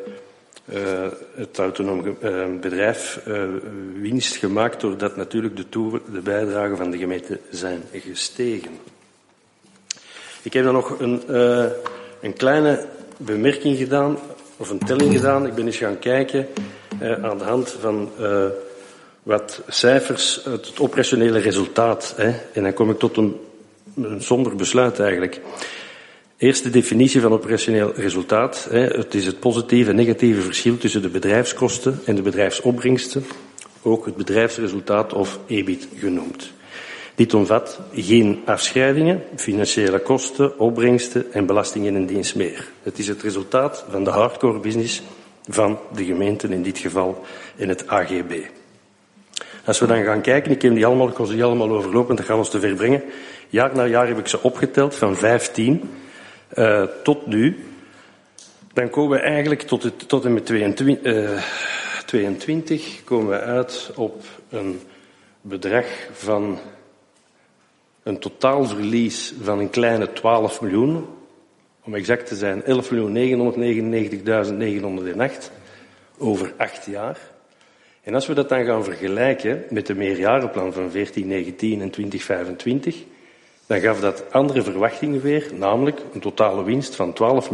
het autonoom bedrijf winst gemaakt doordat natuurlijk de bijdragen van de gemeente zijn gestegen. Ik heb dan nog een kleine bemerking gedaan, of een telling gedaan. Ik ben eens gaan kijken aan de hand van wat cijfers uit het operationele resultaat. En dan kom ik tot een somber besluit eigenlijk. Eerste definitie van operationeel resultaat. Het is het positieve en negatieve verschil tussen de bedrijfskosten en de bedrijfsopbrengsten. Ook het bedrijfsresultaat of EBIT genoemd. Dit omvat geen afschrijvingen, financiële kosten, opbrengsten en belastingen en dienst meer. Het is het resultaat van de hardcore business van de gemeenten, in dit geval in het AGB. Als we dan gaan kijken, ik kon ze die allemaal overlopen, want dat gaan we ons te ver brengen. Jaar na jaar heb ik ze opgeteld, van 15 tot nu. Dan komen we eigenlijk tot en met 22 komen we uit op een bedrag van een totaalverlies van een kleine 12 miljoen. Om exact te zijn 11.999.908 over 8 jaar. En als we dat dan gaan vergelijken met de meerjarenplan van 1419 en 2025, dan gaf dat andere verwachtingen weer, namelijk een totale winst van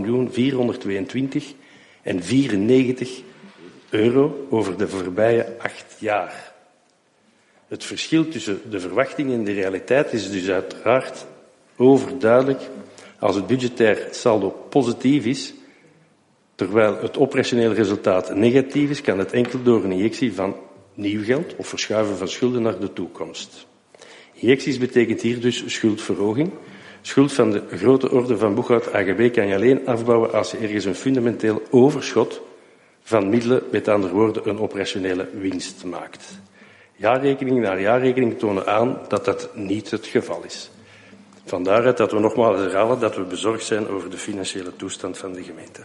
12.422.094 euro over de voorbije 8 jaar. Het verschil tussen de verwachting en de realiteit is dus uiteraard overduidelijk. Als het budgetair saldo positief is, Terwijl het operationele resultaat negatief is, kan het enkel door een injectie van nieuw geld of verschuiven van schulden naar de toekomst. Injecties betekent hier dus schuldverhoging. Schuld van de grote orde van boekhoud AGB kan je alleen afbouwen als je ergens een fundamenteel overschot van middelen, met andere woorden een operationele winst maakt. Jaarrekening na jaarrekening tonen aan dat dat niet het geval is. Vandaar dat we nogmaals herhalen dat we bezorgd zijn over de financiële toestand van de gemeente.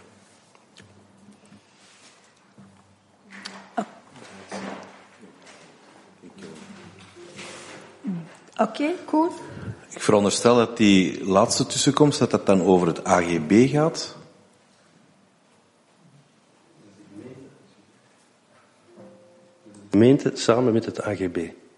Oké, goed. Ik veronderstel dat die laatste tussenkomst, dat dat dan over het AGB gaat. De gemeente samen met het AGB.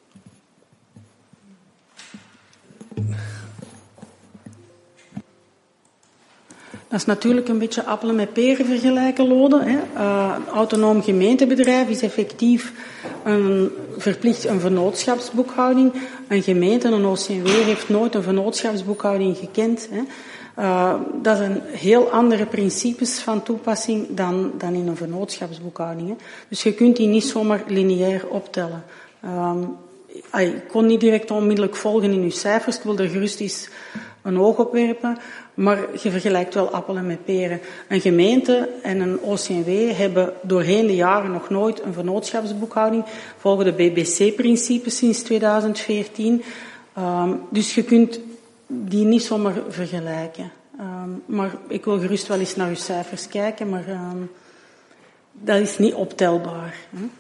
Dat is natuurlijk een beetje appelen met peren vergelijken, Lode. Een autonoom gemeentebedrijf is effectief verplicht een vennootschapsboekhouding. Een gemeente, een OCMW, heeft nooit een vennootschapsboekhouding gekend. Dat zijn heel andere principes van toepassing dan in een vennootschapsboekhouding. Dus je kunt die niet zomaar lineair optellen. Ik kon niet direct onmiddellijk volgen in uw cijfers. Ik wil er gerust eens een oog op werpen. Maar je vergelijkt wel appelen met peren. Een gemeente en een OCMW hebben doorheen de jaren nog nooit een vennootschapsboekhouding volgens de BBC-principes sinds 2014. Dus je kunt die niet zomaar vergelijken. Maar ik wil gerust wel eens naar uw cijfers kijken, maar dat is niet optelbaar.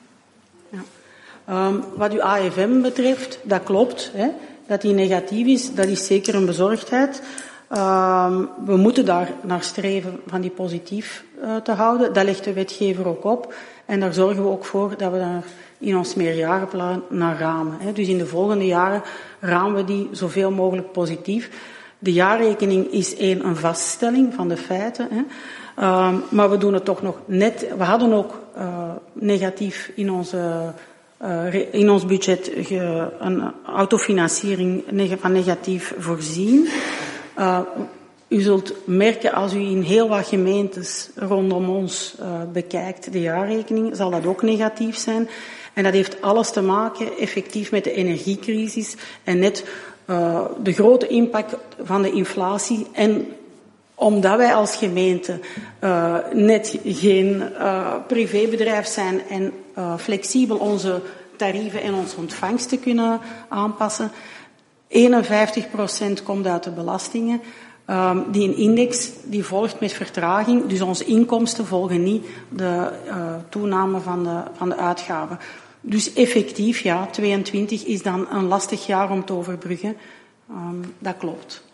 Ja. Wat uw AFM betreft, dat klopt. Dat die negatief is, dat is zeker een bezorgdheid. We moeten daar naar streven van die positief te houden. Dat legt de wetgever ook op. En daar zorgen we ook voor dat we daar in ons meerjarenplan naar ramen. Dus in de volgende jaren ramen we die zoveel mogelijk positief. De jaarrekening is een vaststelling van de feiten. Maar we doen het toch nog net. We hadden ook negatief in ons budget een autofinanciering van negatief voorzien. U zult merken als u in heel wat gemeentes rondom ons bekijkt de jaarrekening, zal dat ook negatief zijn. En dat heeft alles te maken effectief met de energiecrisis en net de grote impact van de inflatie. En omdat wij als gemeente net geen privébedrijf zijn en flexibel onze tarieven en onze ontvangsten kunnen aanpassen, 51% komt uit de belastingen. Die een index die volgt met vertraging, dus onze inkomsten volgen niet de toename van de uitgaven. Dus effectief, ja, 22 is dan een lastig jaar om te overbruggen. Dat klopt.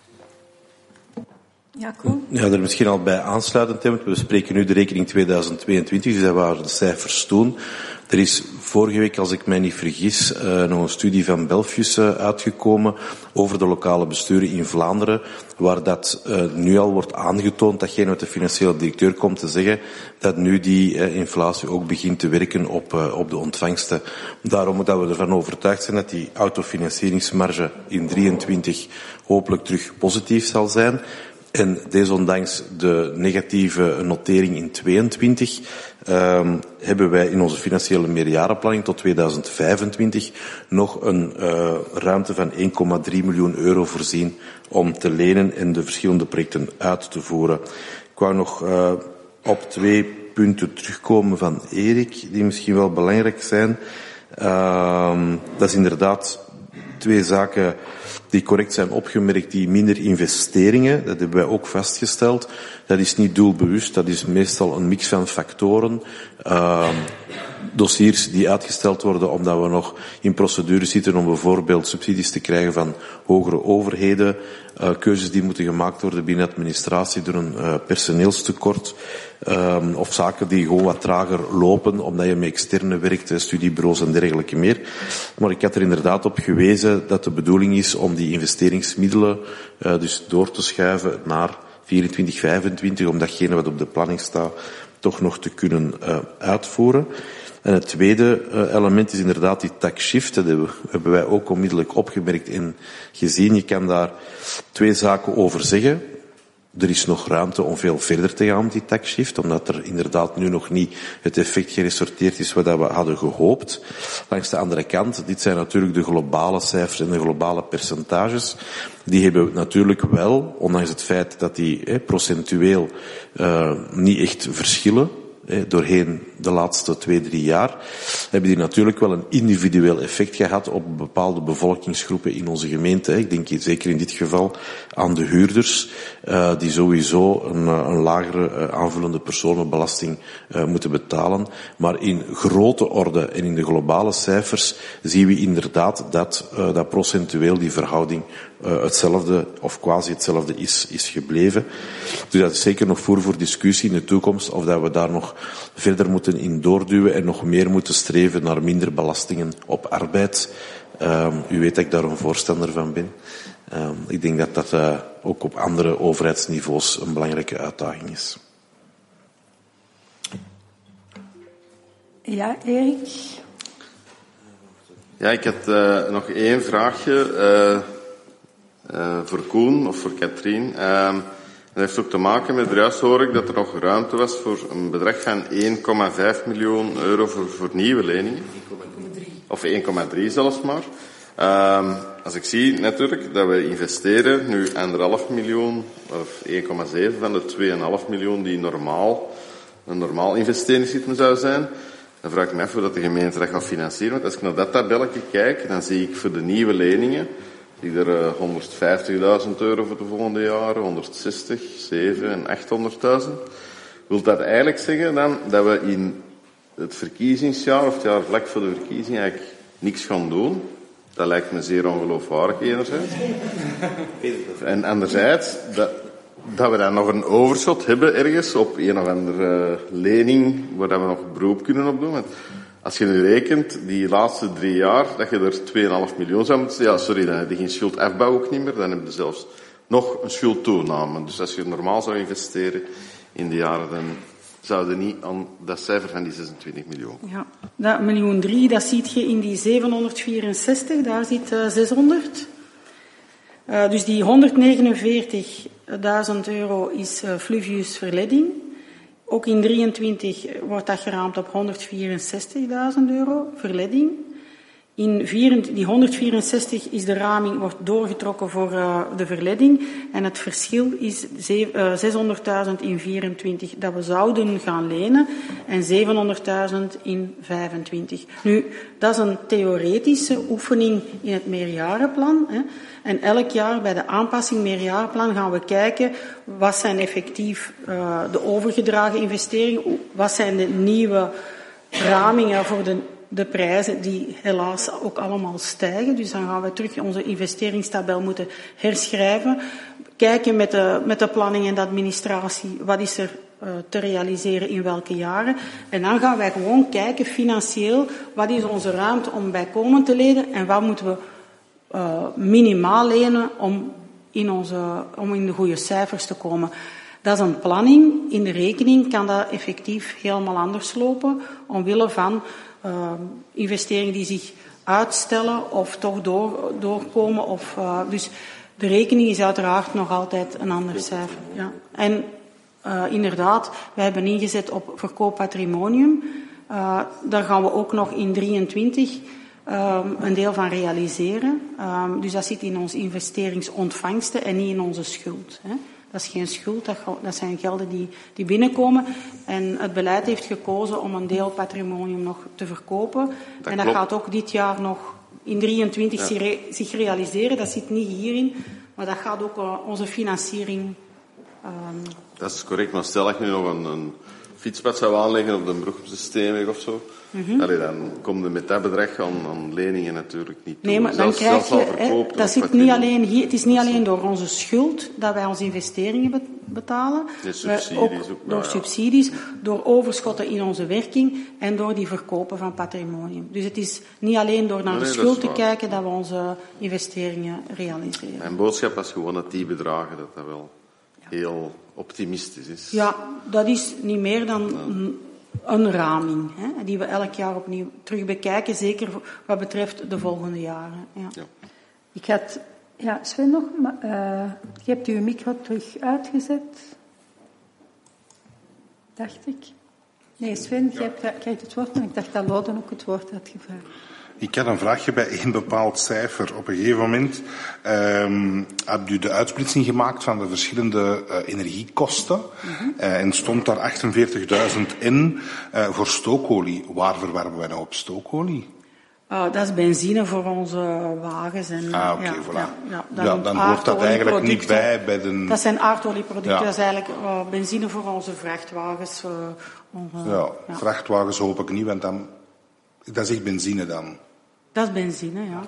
Ja, cool. Ja, er misschien al bij aansluitend, want we bespreken nu de rekening 2022, dus dat waren de cijfers toen. Er is vorige week, als ik mij niet vergis, nog een studie van Belfius uitgekomen over de lokale besturen in Vlaanderen, waar dat nu al wordt aangetoond, datgene wat de financiële directeur komt te zeggen, dat nu die inflatie ook begint te werken op de ontvangsten. Daarom dat we ervan overtuigd zijn dat die autofinancieringsmarge in 23 hopelijk terug positief zal zijn. En desondanks de negatieve notering in 22 hebben wij in onze financiële meerjarenplanning tot 2025 nog een ruimte van 1,3 miljoen euro voorzien om te lenen en de verschillende projecten uit te voeren. Ik wou nog op 2 punten terugkomen van Erik, die misschien wel belangrijk zijn. Dat is inderdaad 2 zaken die correct zijn opgemerkt, die minder investeringen, dat hebben wij ook vastgesteld. Dat is niet doelbewust, dat is meestal een mix van factoren. Dossiers die uitgesteld worden omdat we nog in procedure zitten om bijvoorbeeld subsidies te krijgen van hogere overheden. Keuzes die moeten gemaakt worden binnen administratie door een personeelstekort. Of zaken die gewoon wat trager lopen omdat je met externe werkt, studiebureaus en dergelijke meer. Maar ik had er inderdaad op gewezen dat de bedoeling is om die investeringsmiddelen dus door te schuiven naar 24, 25, om datgene wat op de planning staat toch nog te kunnen uitvoeren. En het tweede element is inderdaad die tax shift. Dat hebben wij ook onmiddellijk opgemerkt en gezien. Je kan daar 2 zaken over zeggen. Er is nog ruimte om veel verder te gaan met die taxshift, omdat er inderdaad nu nog niet het effect geresorteerd is wat we hadden gehoopt. Langs de andere kant, dit zijn natuurlijk de globale cijfers en de globale percentages. Die hebben natuurlijk wel, ondanks het feit dat die procentueel niet echt verschillen, doorheen de laatste 2-3 jaar, hebben die natuurlijk wel een individueel effect gehad op bepaalde bevolkingsgroepen in onze gemeente. Ik denk zeker in dit geval aan de huurders, die sowieso een lagere aanvullende personenbelasting moeten betalen. Maar in grote orde en in de globale cijfers zien we inderdaad dat procentueel die verhouding hetzelfde of quasi hetzelfde is gebleven. Dus dat is zeker nog voor discussie in de toekomst of dat we daar nog verder moeten in doorduwen en nog meer moeten streven naar minder belastingen op arbeid. U weet dat ik daar een voorstander van ben. Ik denk dat dat ook op andere overheidsniveaus een belangrijke uitdaging is. Ja, Erik? Ja, ik had nog één vraagje voor Koen of voor Katrien. Dat heeft ook te maken met, juist hoor ik dat er nog ruimte was voor een bedrag van 1,5 miljoen euro voor nieuwe leningen. 1,3. Of 1,3 zelfs maar. Als ik zie natuurlijk dat we investeren nu 1,5 miljoen of 1,7 van de 2,5 miljoen die een normaal investeringsritme zou zijn, dan vraag ik me af hoe dat de gemeente dat gaat financieren. Want als ik naar dat tabelletje kijk, dan zie ik voor de nieuwe leningen zie ik er 150.000 euro voor de volgende jaren, 160, 7 en 800.000. Wil dat eigenlijk zeggen dan dat we in het verkiezingsjaar of het jaar vlak voor de verkiezing eigenlijk niks gaan doen? Dat lijkt me zeer ongeloofwaardig enerzijds. En anderzijds dat we dan nog een overschot hebben ergens op een of andere lening waar we nog beroep kunnen op doen. Want als je nu rekent, die laatste 3 jaar, dat je er 2,5 miljoen zou moeten... Ja, sorry, dan heb je geen schuldafbouw ook niet meer. Dan heb je zelfs nog een schuldtoename. Dus als je normaal zou investeren in de jaren, dan zou je niet aan dat cijfer van die 26 miljoen. Ja, dat 1,3 miljoen, dat ziet je in die 764, daar zit 600. Dus die 149.000 euro is Fluvius Verleiding. Ook in 23 wordt dat geraamd op 164.000 euro verleiding. In die 164 is de raming wordt doorgetrokken voor de verleiding. En het verschil is 600.000 in 24 dat we zouden gaan lenen en 700.000 in 25. Nu, dat is een theoretische oefening in het meerjarenplan. Hè. En elk jaar bij de aanpassing meerjarenplan gaan we kijken wat zijn effectief de overgedragen investeringen, wat zijn de nieuwe ramingen voor de prijzen die helaas ook allemaal stijgen. Dus dan gaan we terug onze investeringstabel moeten herschrijven. Kijken met de planning en de administratie, wat is er te realiseren in welke jaren. En dan gaan wij gewoon kijken financieel, wat is onze ruimte om bijkomend te lenen en wat moeten we minimaal lenen om in de goede cijfers te komen. Dat is een planning. In de rekening kan dat effectief helemaal anders lopen, omwille van investeringen die zich uitstellen of toch doorkomen. Dus de rekening is uiteraard nog altijd een ander cijfer. Ja. En inderdaad, wij hebben ingezet op verkoop patrimonium. Daar gaan we ook nog in 23 een deel van realiseren. Dus dat zit in onze investeringsontvangsten en niet in onze schuld. Hè. Dat is geen schuld, dat zijn gelden die binnenkomen. En het beleid heeft gekozen om een deel patrimonium nog te verkopen. Dat klopt. Gaat ook dit jaar nog in 23 zich realiseren. Dat zit niet hierin, maar dat gaat ook onze financiering... Dat is correct, maar stel dat je nu nog een fietspad zou aanleggen op de Broeksysteemweg of zo. Mm-hmm. Allee, dan kom je met dat bedrag aan leningen natuurlijk niet toe. Nee, maar dan krijg je... dat zit niet alleen hier, het is niet alleen door onze schuld dat wij onze investeringen betalen. Ook door subsidies, door overschotten in onze werking en door die verkopen van patrimonium. Dus het is niet alleen door naar de schuld te kijken dat we onze investeringen realiseren. Mijn boodschap was gewoon dat die bedragen, dat wel heel optimistisch is. Ja, dat is niet meer dan een raming, hè, die we elk jaar opnieuw terug bekijken, zeker wat betreft de volgende jaren. Ja. Ja. Ik had Ja, Sven nog. Je hebt uw micro terug uitgezet. Dacht ik. Nee, Sven, je krijgt het woord, maar ik dacht dat Loden ook het woord had gevraagd. Ik had een vraagje bij één bepaald cijfer. Op een gegeven moment hebt u de uitsplitsing gemaakt van de verschillende energiekosten. En stond daar 48.000 in voor stookolie. Waar verwerven wij nou op stookolie? Dat is benzine voor onze wagens. En, oké, voilà. Dan hoort dat eigenlijk niet bij de... Dat zijn aardolieproducten. Ja. Dat is eigenlijk benzine voor onze vrachtwagens. Vrachtwagens hoop ik niet, want dat is echt benzine dan. Dat is benzine, ja.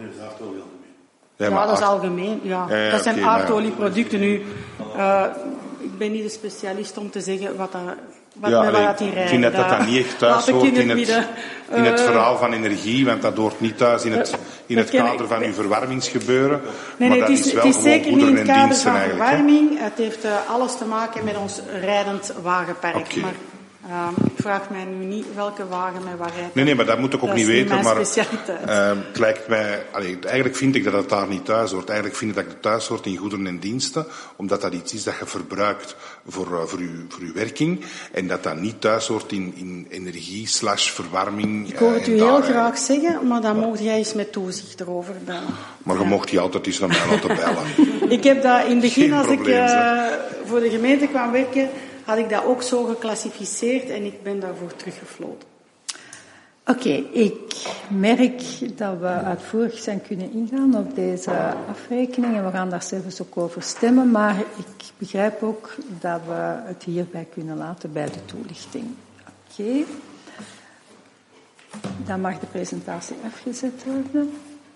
Ja, dat is algemeen. Ja. Dat zijn aardolieproducten. Nu, ik ben niet de specialist om te zeggen wat die rijden. Ik vind dat niet echt thuis hoort in het verhaal van energie, want dat hoort niet thuis in het kader van uw verwarmingsgebeuren. Nee, maar dat het is is zeker niet in het kader van eigenlijk, verwarming. Het heeft alles te maken met ons rijdend wagenpark. Okay. Maar ik vraag mij nu niet welke wagen met waar rijdt. Nee, maar dat moet ik ook niet weten. Dat is maar mijn specialiteit. het lijkt mij, eigenlijk vind ik dat het daar niet thuis hoort. Eigenlijk vind ik dat het thuis hoort in goederen en diensten, omdat dat iets is dat je verbruikt voor uw werking. En dat niet thuis hoort in energie/verwarming. Ik hoor het u heel graag zeggen, maar dan mocht jij eens met toezicht erover bellen. Maar je mocht die altijd eens naar mij laten bellen. Ik heb dat in het begin, als ik zeg. voor de gemeente kwam werken, had ik dat ook zo geclassificeerd en ik ben daarvoor teruggefloten. Oké, ik merk dat we uitvoerig zijn kunnen ingaan op deze afrekening en we gaan daar zelfs ook over stemmen, maar ik begrijp ook dat we het hierbij kunnen laten bij de toelichting. Oké. Dan mag de presentatie afgezet worden.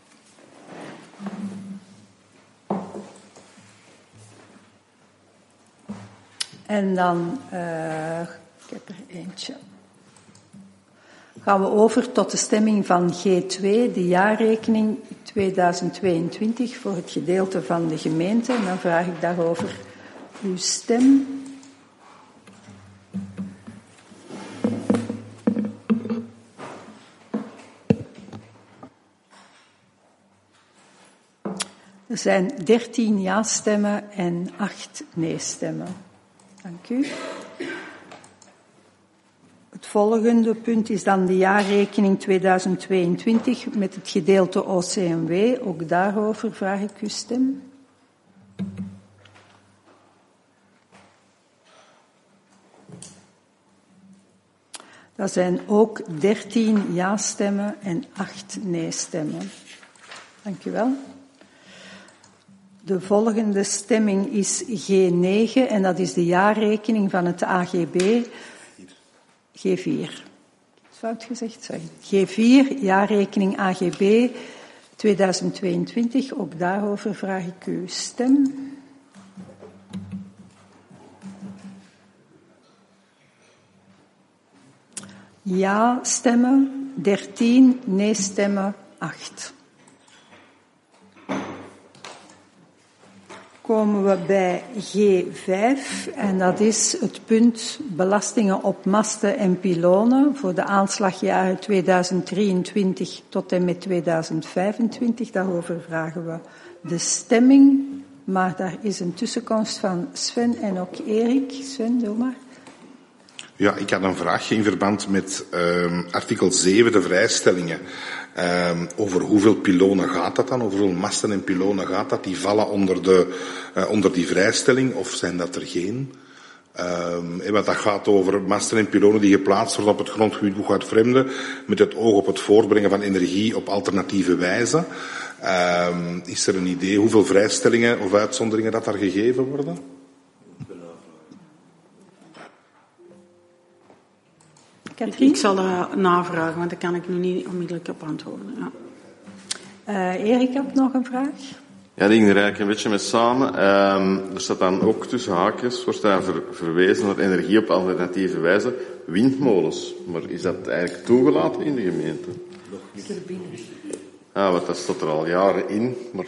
En dan, ik heb er eentje. Gaan we over tot de stemming van G2, de jaarrekening 2022 voor het gedeelte van de gemeente. En dan vraag ik daarover uw stem. Er zijn 13 ja-stemmen en 8 nee-stemmen. Dank u. Het volgende punt is dan de jaarrekening 2022 met het gedeelte OCMW. Ook daarover vraag ik uw stem. Dat zijn ook 13 ja-stemmen en 8 nee-stemmen. Dank u wel. De volgende stemming is G9 en dat is de jaarrekening van het AGB. G4. Fout gezegd, sorry. G4, jaarrekening AGB 2022. Ook daarover vraag ik uw stem. Ja stemmen 13, nee stemmen 8. Komen we bij G5 en dat is het punt belastingen op masten en pylonen voor de aanslagjaren 2023 tot en met 2025. Daarover vragen we de stemming, maar daar is een tussenkomst van Sven en ook Erik. Sven, doe maar. Ja, ik had een vraagje in verband met artikel 7, de vrijstellingen. Over hoeveel pylonen gaat dat dan? Over hoeveel masten en pylonen gaat dat? Die vallen onder die vrijstelling, of zijn dat er geen? Want dat gaat over masten en pylonen die geplaatst worden op het grondgebied Boeghout-Vremde, met het oog op het voortbrengen van energie op alternatieve wijze. Is er een idee hoeveel vrijstellingen of uitzonderingen dat daar gegeven worden? Ik zal dat navragen, want daar kan ik nu niet onmiddellijk op antwoorden. Ja. Erik had nog een vraag. Ja, die ging er eigenlijk een beetje mee samen. Er staat dan ook tussen haakjes, wordt daar verwezen naar energie op alternatieve wijze, windmolens. Maar is dat eigenlijk toegelaten in de gemeente? Want dat staat er al jaren in, maar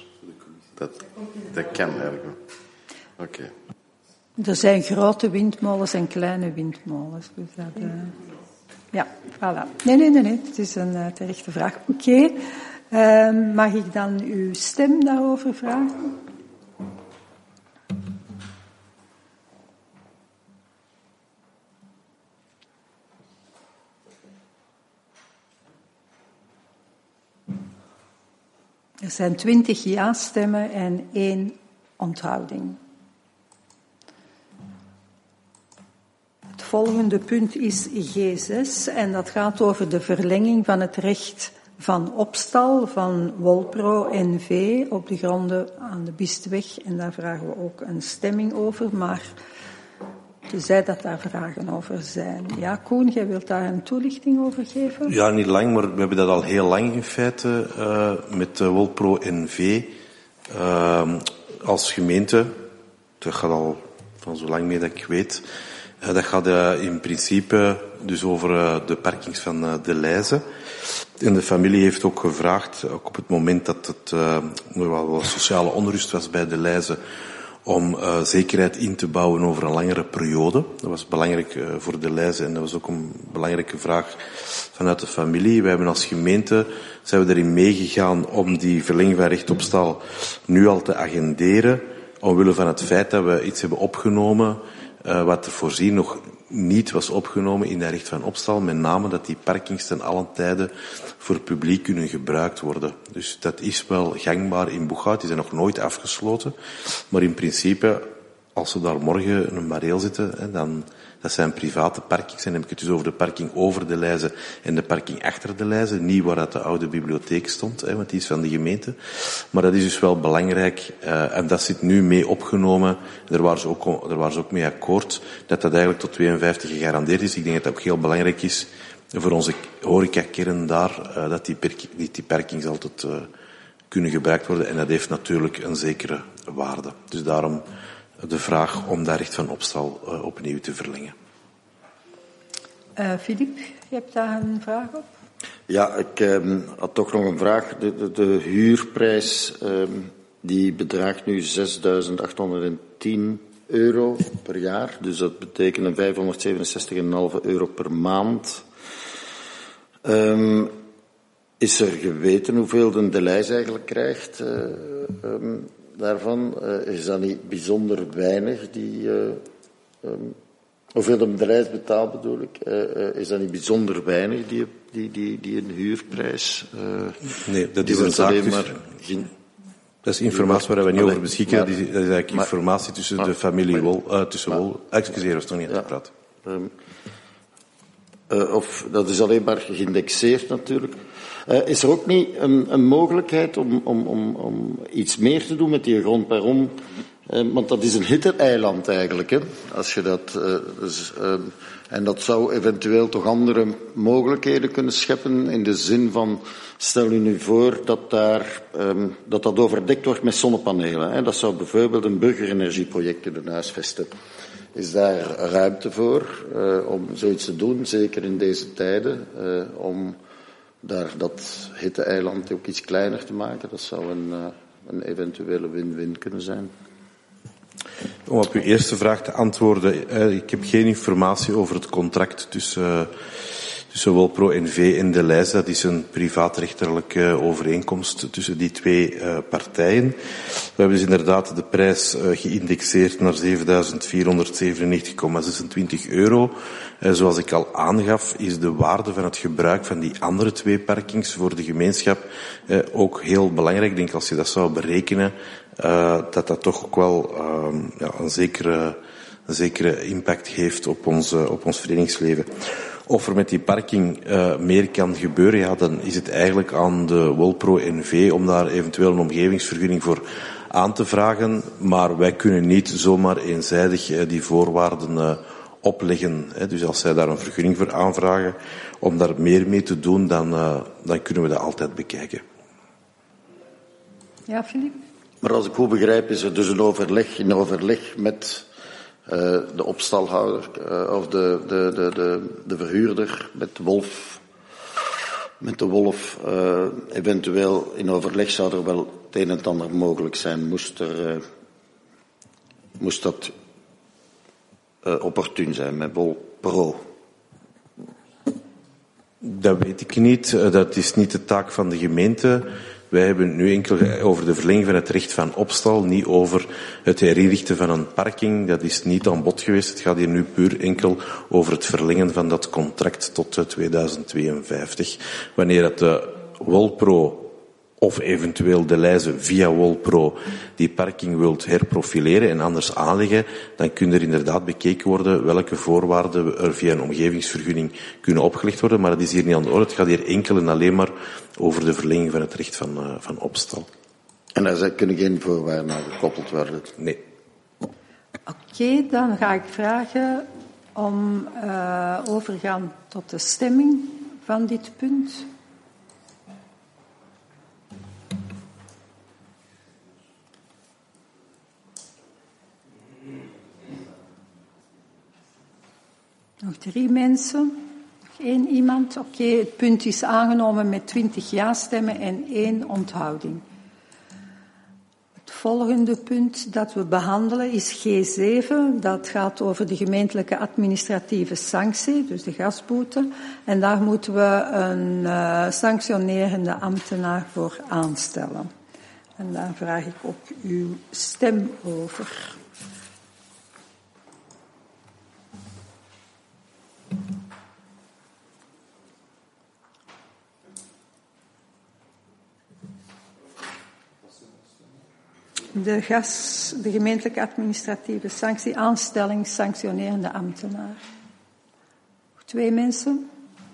dat kan eigenlijk wel. Oké. Er zijn grote windmolens en kleine windmolens. Dus dat, ja, voilà. Nee. Het is een terechte vraag. Oké. Mag ik dan uw stem daarover vragen? Er zijn 20 ja-stemmen en 1 onthouding. Het volgende punt is G6 en dat gaat over de verlenging van het recht van opstal van Wolpro NV op de gronden aan de Bistweg. En daar vragen we ook een stemming over, maar tenzij dat daar vragen over zijn. Ja, Koen, jij wilt daar een toelichting over geven? Ja, niet lang, maar we hebben dat al heel lang in feite met Wolpro NV als gemeente. Dat gaat al van zo lang mee dat ik weet. Dat gaat in principe dus over de parkings van de Leize. En de familie heeft ook gevraagd, ook op het moment dat het wel sociale onrust was bij de Leize, om zekerheid in te bouwen over een langere periode. Dat was belangrijk voor de Leize en dat was ook een belangrijke vraag vanuit de familie. Wij hebben als gemeente, zijn we erin meegegaan om die verlenging van recht op stal nu al te agenderen, omwille van het feit dat we iets hebben opgenomen wat er voorzien nog niet was opgenomen in dat recht van opstal, met name dat die parkings ten allen tijde voor publiek kunnen gebruikt worden. Dus dat is wel gangbaar in Boeghout, die zijn nog nooit afgesloten. Maar in principe, als ze daar morgen een bareel zitten, dan, dat zijn private parkings. En dan heb ik het dus over de parking over de Leize en de parking achter de Leize. Niet waar dat de oude bibliotheek stond, want die is van de gemeente. Maar dat is dus wel belangrijk. En dat zit nu mee opgenomen. Daar waren ze ook mee akkoord. Dat eigenlijk tot 52 gegarandeerd is. Ik denk dat dat ook heel belangrijk is voor onze horecakern daar. Dat die parkings altijd kunnen gebruikt worden. En dat heeft natuurlijk een zekere waarde. Dus daarom de vraag om dat recht van opstal opnieuw te verlengen. Filip, je hebt daar een vraag op? Ja, ik had toch nog een vraag. De huurprijs die bedraagt nu €6.810 per jaar. Dus dat betekent €567,5 per maand. Is er geweten hoeveel de Leize eigenlijk krijgt daarvan? Is dat niet bijzonder weinig? Hoeveel de Leize betaalt, bedoel ik? Is dat niet bijzonder weinig, die een huurprijs? Nee, dat is een zaak. Dat is informatie waar we niet over beschikken. Dat is eigenlijk informatie tussen de familie excuseer, was nog niet aan het praten. Of dat is alleen maar geïndexeerd natuurlijk. Is er ook niet een mogelijkheid om iets meer te doen met die grond? Waarom? Want dat is een hitteeiland eigenlijk, hè? Als je dat, en dat zou eventueel toch andere mogelijkheden kunnen scheppen in de zin van, stel u nu voor dat overdekt wordt met zonnepanelen, hè? Dat zou bijvoorbeeld een burgerenergieproject kunnen huisvesten. Is daar ruimte voor om zoiets te doen, zeker in deze tijden, om daar dat hitteeiland ook iets kleiner te maken? Dat zou een eventuele win-win kunnen zijn. Om op uw eerste vraag te antwoorden, ik heb geen informatie over het contract tussen Wolpro NV en de Leize. Dat is een privaatrechtelijke overeenkomst tussen die twee partijen. We hebben dus inderdaad de prijs geïndexeerd naar €7.497,26. Zoals ik al aangaf, is de waarde van het gebruik van die andere twee parkings voor de gemeenschap ook heel belangrijk. Ik denk als je dat zou berekenen, dat toch ook wel een zekere impact heeft op ons verenigingsleven. Of er met die parking meer kan gebeuren, ja, dan is het eigenlijk aan de Wolpro NV om daar eventueel een omgevingsvergunning voor aan te vragen. Maar wij kunnen niet zomaar eenzijdig die voorwaarden opleggen. Dus als zij daar een vergunning voor aanvragen om daar meer mee te doen, dan kunnen we dat altijd bekijken. Ja, Filip? Maar als ik goed begrijp, is er dus een overleg met de opstalhouder of de verhuurder, met de Wolf, eventueel in overleg zou er wel het een en het ander mogelijk zijn, moest dat opportun zijn met Wolpro. Dat weet ik niet. Dat is niet de taak van de gemeente. Wij hebben het nu enkel over de verlenging van het recht van opstal, niet over het herinrichten van een parking. Dat is niet aan bod geweest. Het gaat hier nu puur enkel over het verlengen van dat contract tot 2052. Wanneer het de Wolpro of eventueel de Leize via Wolpro die parking wilt herprofileren en anders aanleggen, dan kunnen er inderdaad bekeken worden welke voorwaarden er via een omgevingsvergunning kunnen opgelegd worden. Maar dat is hier niet aan de orde. Het gaat hier enkel en alleen maar over de verlenging van het recht van opstal. En daar kunnen geen voorwaarden aan gekoppeld worden? Nee. Oké, dan ga ik vragen om overgaan tot de stemming van dit punt. Nog 3 mensen. Nog 1 iemand. Oké, het punt is aangenomen met 20 ja-stemmen en 1 onthouding. Het volgende punt dat we behandelen is G7. Dat gaat over de gemeentelijke administratieve sanctie, dus de gasboete. En daar moeten we een sanctionerende ambtenaar voor aanstellen. En daar vraag ik ook uw stem over. De gemeentelijke administratieve sanctie, aanstelling, sanctionerende ambtenaar. Nog 2 mensen?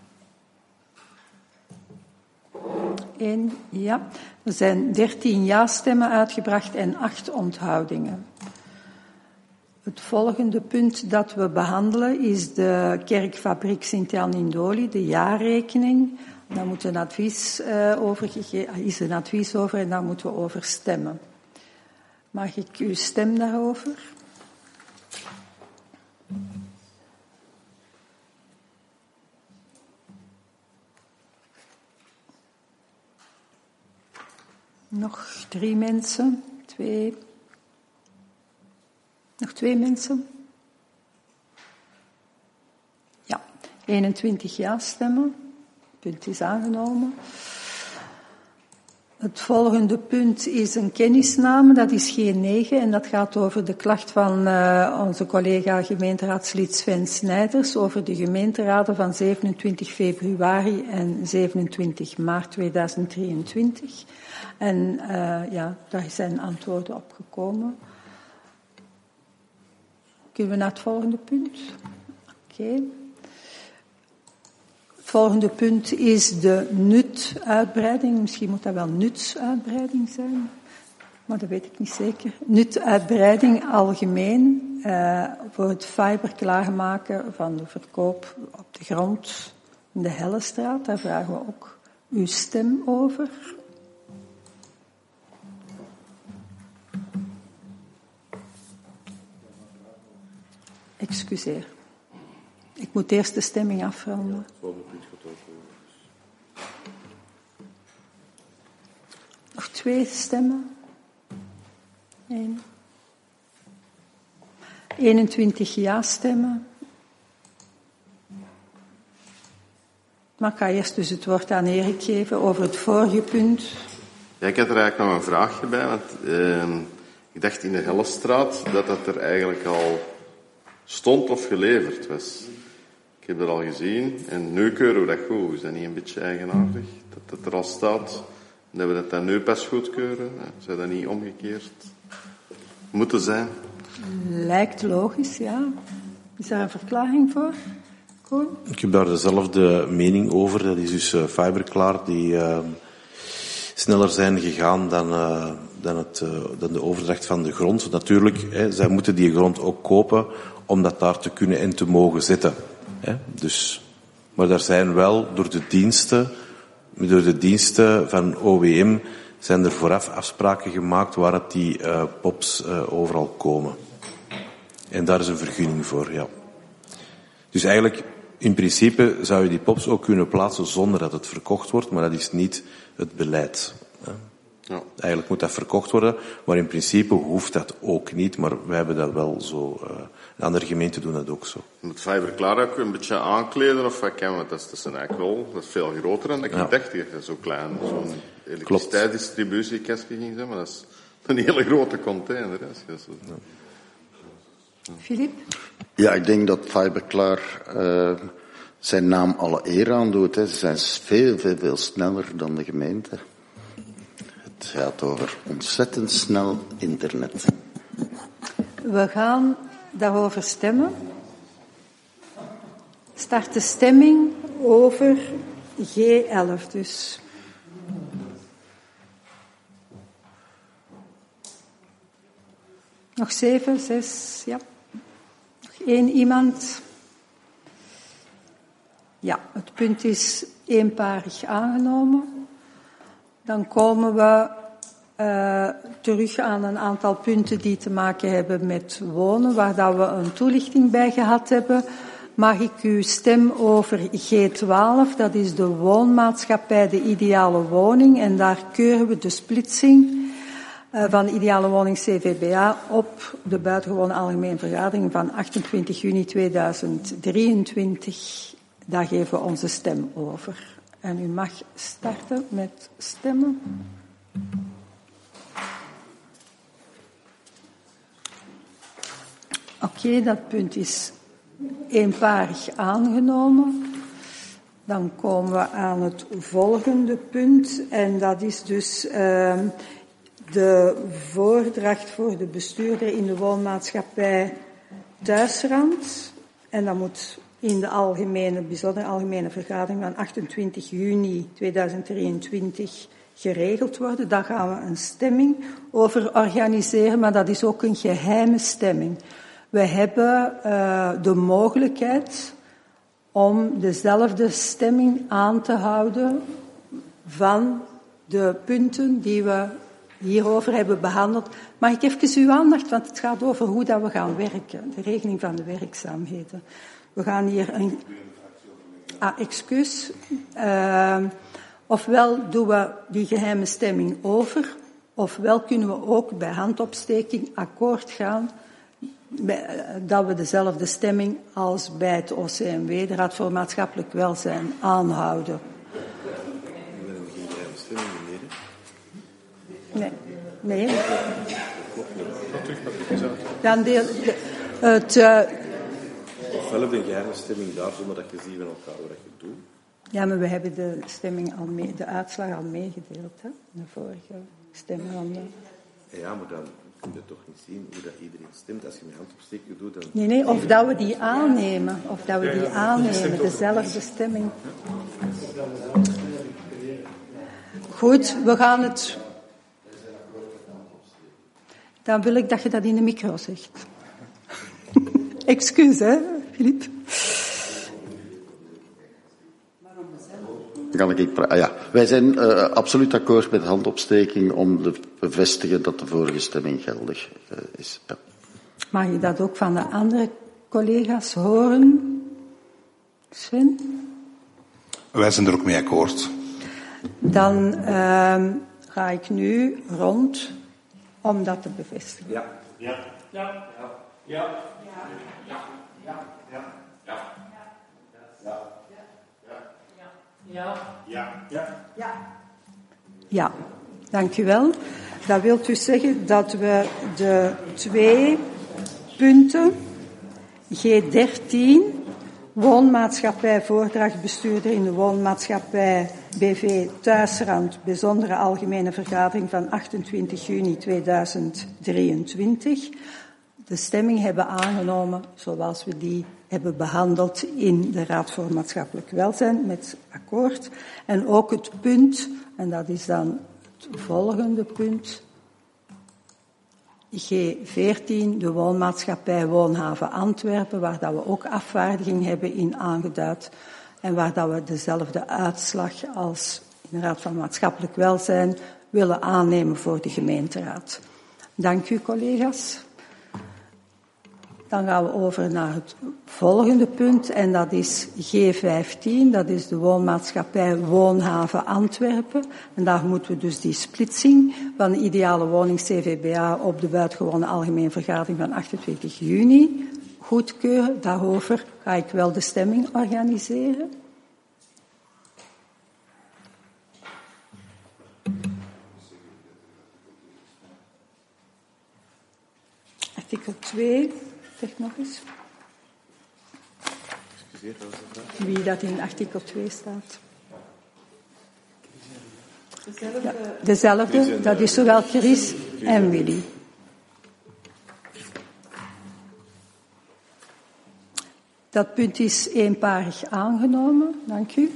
1, ja. Er zijn 13 ja-stemmen uitgebracht en 8 onthoudingen. Het volgende punt dat we behandelen is de kerkfabriek Sint-Jan-in-Doli, de jaarrekening. Daar moet een advies is een advies over en daar moeten we over stemmen. Mag ik uw stem daarover? Nog 3 mensen. 2. Nog 2 mensen? Ja, 21 ja-stemmen. Het punt is aangenomen. Het volgende punt is een kennisname, dat is G9 en dat gaat over de klacht van onze collega gemeenteraadslid Sven Snijders over de gemeenteraden van 27 februari en 27 maart 2023. En daar zijn antwoorden op gekomen. Kunnen we naar het volgende punt? Oké. Het volgende punt is de NUT-uitbreiding. Misschien moet dat wel NUTS-uitbreiding zijn, maar dat weet ik niet zeker. NUT-uitbreiding algemeen voor het fiber klaarmaken van de verkoop op de grond in de Hellestraat. Daar vragen we ook uw stem over. Excuseer. Ik moet eerst de stemming afronden. Nog 2 stemmen. 1. 21 ja-stemmen. Maar ik ga eerst dus het woord aan Erik geven over het vorige punt. Ja, ik had er eigenlijk nog een vraagje bij, want ik dacht in de Hellestraat dat er eigenlijk al stond of geleverd was. Ik heb dat al gezien en nu keuren we dat goed. Is dat niet een beetje eigenaardig? Dat het er al staat en dat we dat dan nu pas goedkeuren? Zou dat niet omgekeerd moeten zijn? Lijkt logisch, ja. Is daar een verklaring voor? Koen? Ik heb daar dezelfde mening over. Dat is dus Fiberklaar die sneller zijn gegaan dan de overdracht van de grond. Natuurlijk, zij moeten die grond ook kopen om dat daar te kunnen en te mogen zetten. Dus, maar daar zijn wel door de diensten van OWM zijn er vooraf afspraken gemaakt waar het die POPs overal komen. En daar is een vergunning voor, ja. Dus eigenlijk, in principe zou je die POPs ook kunnen plaatsen zonder dat het verkocht wordt, maar dat is niet het beleid. Eigenlijk moet dat verkocht worden, maar in principe hoeft dat ook niet, maar wij hebben dat wel zo. Andere gemeenten doen dat ook zo. Je moet Fiberklaar ook een beetje aankleden, of wat kan, want dat is eigenlijk wel, dat is veel groter dan ik dacht, dat je zo klein, zo'n elektriciteitsdistributiekastje ging zijn, maar dat is een hele grote container. Filip? Ja, ik denk dat Fiberklaar zijn naam alle eer aan doet. Hè. Ze zijn veel sneller dan de gemeente. Het gaat over ontzettend snel internet. We gaan daarover stemmen. Start de stemming over G11 dus. Nog 7, 6, ja. Nog 1 iemand. Ja, het punt is eenparig aangenomen. Dan komen we terug aan een aantal punten die te maken hebben met wonen, waar dat we een toelichting bij gehad hebben. Mag ik uw stem over G12, dat is de woonmaatschappij De Ideale Woning, en daar keuren we de splitsing van de Ideale Woning CVBA op de buitengewone algemene vergadering van 28 juni 2023. Daar geven we onze stem over. En u mag starten met stemmen. Oké, dat punt is eenparig aangenomen. Dan komen we aan het volgende punt. En dat is dus de voordracht voor de bestuurder in de woonmaatschappij Thuisrand. En dat moet in de bijzondere algemene vergadering van 28 juni 2023 geregeld worden. Daar gaan we een stemming over organiseren, maar dat is ook een geheime stemming. We hebben de mogelijkheid om dezelfde stemming aan te houden van de punten die we hierover hebben behandeld. Mag ik even uw aandacht, want het gaat over hoe dat we gaan werken, de regeling van de werkzaamheden. We gaan hier een... excuus. Ofwel doen we die geheime stemming over, ofwel kunnen we ook bij handopsteking akkoord gaan dat we dezelfde stemming als bij het OCMW, de Raad voor Maatschappelijk Welzijn, aanhouden. Nee. Dan ofwel heb je een geheime stemming daar, zonder dat je ziet van elkaar wat je doet. Ja, maar we hebben de stemming de uitslag al meegedeeld, hè? De vorige stemronde. Ja, maar dan kun je toch niet zien hoe dat iedereen stemt. Als je met handopsteken doet, dan... Nee, of dat we die aannemen. Dezelfde stemming. Goed, we gaan het... Dan wil ik dat je dat in de micro zegt. Excuus, hè, Filip? Wij zijn absoluut akkoord met handopsteking om te bevestigen dat de vorige stemming geldig is. Ja. Mag je dat ook van de andere collega's horen, Sven? Wij zijn er ook mee akkoord. Dan ga ik nu rond om dat te bevestigen. Ja. Ja, dank u wel. Dat wil dus zeggen dat we de 2 punten, G13, woonmaatschappij voordrachtbestuurder in de woonmaatschappij BV Thuisrand, bijzondere algemene vergadering van 28 juni 2023, de stemming hebben aangenomen zoals we die hebben behandeld in de Raad voor Maatschappelijk Welzijn met akkoord. En ook het punt, en dat is dan het volgende punt, G14, de woonmaatschappij Woonhaven Antwerpen, waar dat we ook afvaardiging hebben in aangeduid en waar dat we dezelfde uitslag als in de Raad van Maatschappelijk Welzijn willen aannemen voor de gemeenteraad. Dank u, collega's. Dan gaan we over naar het volgende punt, en dat is G15, dat is de woonmaatschappij Woonhaven Antwerpen. En daar moeten we dus die splitsing van de ideale woning CVBA op de buitengewone algemene vergadering van 28 juni goedkeuren. Daarover ga ik wel de stemming organiseren. Artikel 2, zeg nog eens. Wie dat in artikel 2 staat. Ja, dezelfde, dat is zowel Chris en Willy. Dat punt is eenparig aangenomen, dank u.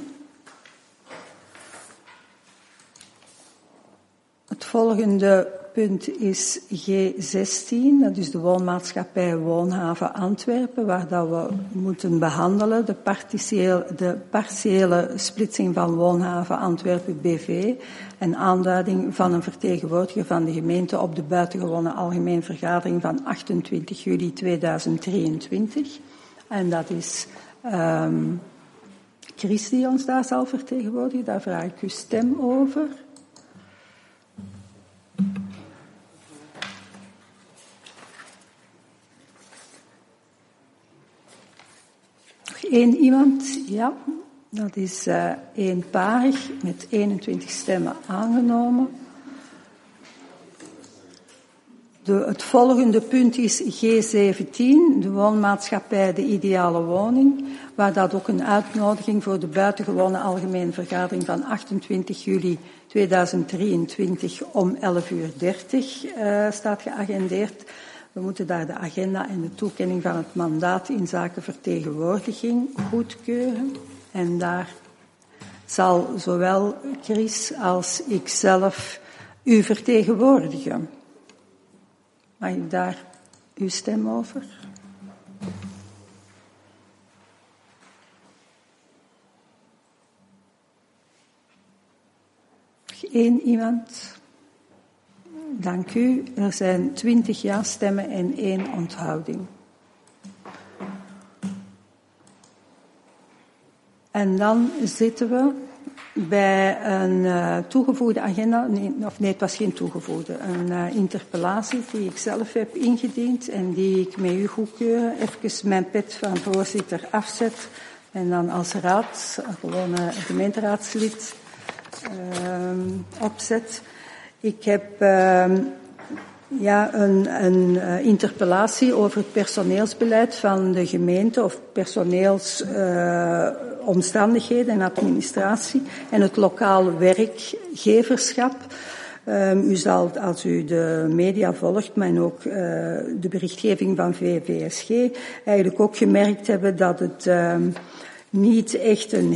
Het volgende punt is G16, dat is de woonmaatschappij Woonhaven Antwerpen, waar dat we moeten behandelen de partiële splitsing van Woonhaven Antwerpen BV en aanduiding van een vertegenwoordiger van de gemeente op de buitengewone algemene vergadering van 28 juli 2023. En dat is Chris die ons daar zal vertegenwoordigen. Daar vraag ik uw stem over. Nog één iemand? Ja, dat is eenparig met 21 stemmen aangenomen. Het volgende punt is G17, de woonmaatschappij De Ideale Woning, waar dat ook een uitnodiging voor de buitengewone algemene vergadering van 28 juli 2023 om 11:30 staat geagendeerd. We moeten daar de agenda en de toekenning van het mandaat in zaken vertegenwoordiging goedkeuren. En daar zal zowel Chris als ikzelf u vertegenwoordigen. Mag ik daar uw stem over? Eén iemand? Dank u. Er zijn 20 ja-stemmen en 1 onthouding. En dan zitten we bij een toegevoegde agenda, nee, het was geen toegevoegde, een interpellatie die ik zelf heb ingediend en die ik met u goedkeur, even mijn pet van voorzitter afzet en dan als raad, gewoon gemeenteraadslid opzet. Ik heb een interpellatie over het personeelsbeleid van de gemeente of personeelsomstandigheden en administratie en het lokaal werkgeverschap. U zal, als u de media volgt, maar ook de berichtgeving van VVSG, eigenlijk ook gemerkt hebben dat het niet echt een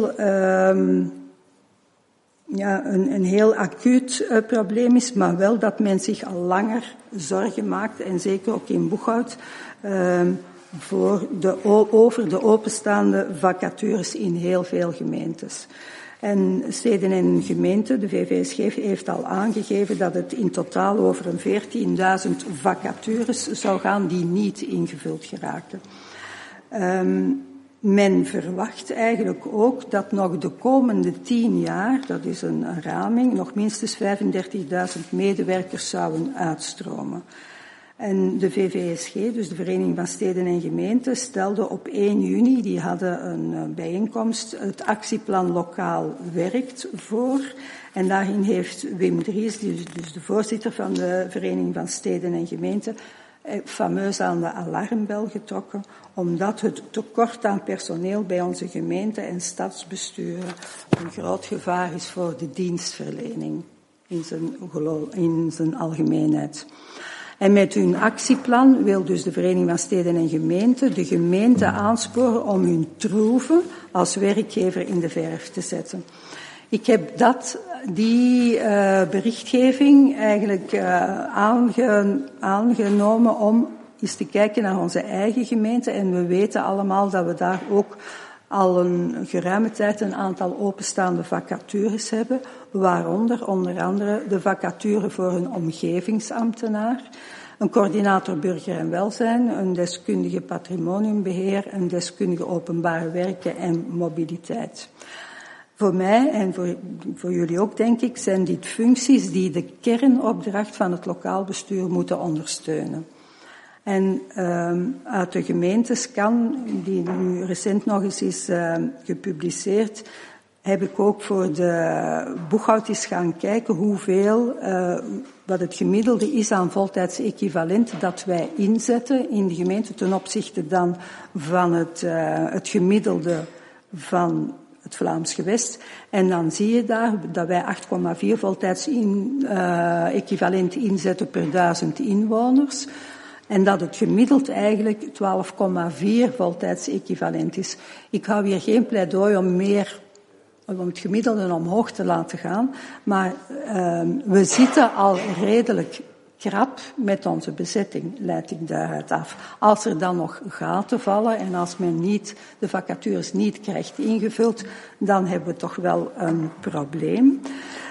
heel acuut probleem is, maar wel dat men zich al langer zorgen maakt, en zeker ook in Boeghout, over de openstaande vacatures in heel veel gemeentes. En steden en gemeenten, de VVSG heeft al aangegeven dat het in totaal over een 14.000 vacatures zou gaan die niet ingevuld geraken. Men verwacht eigenlijk ook dat nog de komende 10 jaar, dat is een raming, nog minstens 35.000 medewerkers zouden uitstromen. En de VVSG, dus de Vereniging van Steden en Gemeenten, stelde op 1 juni, die hadden een bijeenkomst, het actieplan Lokaal Werkt voor. En daarin heeft Wim Dries, dus de voorzitter van de Vereniging van Steden en Gemeenten, fameus aan de alarmbel getrokken, omdat het tekort aan personeel bij onze gemeenten en stadsbesturen een groot gevaar is voor de dienstverlening in zijn algemeenheid. En met hun actieplan wil dus de Vereniging van Steden en Gemeenten de gemeente aansporen om hun troeven als werkgever in de verf te zetten. Ik heb die berichtgeving eigenlijk aangenomen om eens te kijken naar onze eigen gemeente. En we weten allemaal dat we daar ook al een geruime tijd een aantal openstaande vacatures hebben. Waaronder onder andere de vacature voor een omgevingsambtenaar. een coördinator burger en welzijn, een deskundige patrimoniumbeheer, een deskundige openbare werken en mobiliteit. Voor mij en voor jullie ook, denk ik, zijn dit functies die de kernopdracht van het lokaal bestuur moeten ondersteunen. En uit de gemeentescan, die nu recent nog eens is gepubliceerd, heb ik ook voor de boekhoud eens gaan kijken hoeveel, wat het gemiddelde is aan voltijdse equivalent dat wij inzetten in de gemeente ten opzichte dan van het gemiddelde van het Vlaams gewest. En dan zie je daar dat wij 8,4 voltijds equivalent inzetten per 1000 inwoners. En dat het gemiddeld eigenlijk 12,4 voltijds equivalent is. Ik hou hier geen pleidooi om het gemiddelde omhoog te laten gaan. Maar we zitten al redelijk krap met onze bezetting, leid ik daaruit af. Als er dan nog gaten vallen en als men de vacatures niet krijgt ingevuld, dan hebben we toch wel een probleem.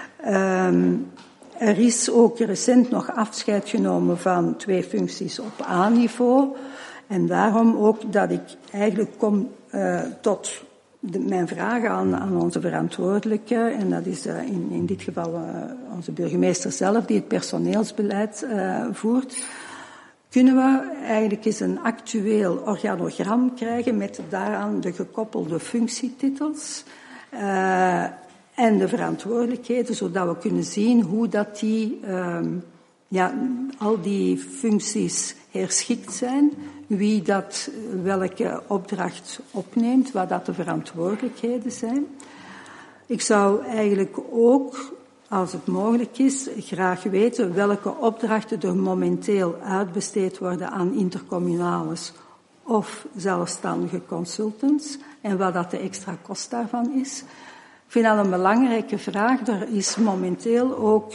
Er is ook recent nog afscheid genomen van 2 functies op A-niveau. En daarom ook dat ik eigenlijk kom tot mijn vragen aan onze verantwoordelijke, en dat is in dit geval onze burgemeester zelf, die het personeelsbeleid voert. Kunnen we eigenlijk eens een actueel organogram krijgen met daaraan de gekoppelde functietitels en de verantwoordelijkheden, zodat we kunnen zien hoe dat al die functies herschikt zijn, wie dat welke opdracht opneemt, wat dat de verantwoordelijkheden zijn. Ik zou eigenlijk ook, als het mogelijk is, graag weten welke opdrachten er momenteel uitbesteed worden aan intercommunales of zelfstandige consultants en wat dat de extra kost daarvan is. Ik vind dat een belangrijke vraag. Er is momenteel ook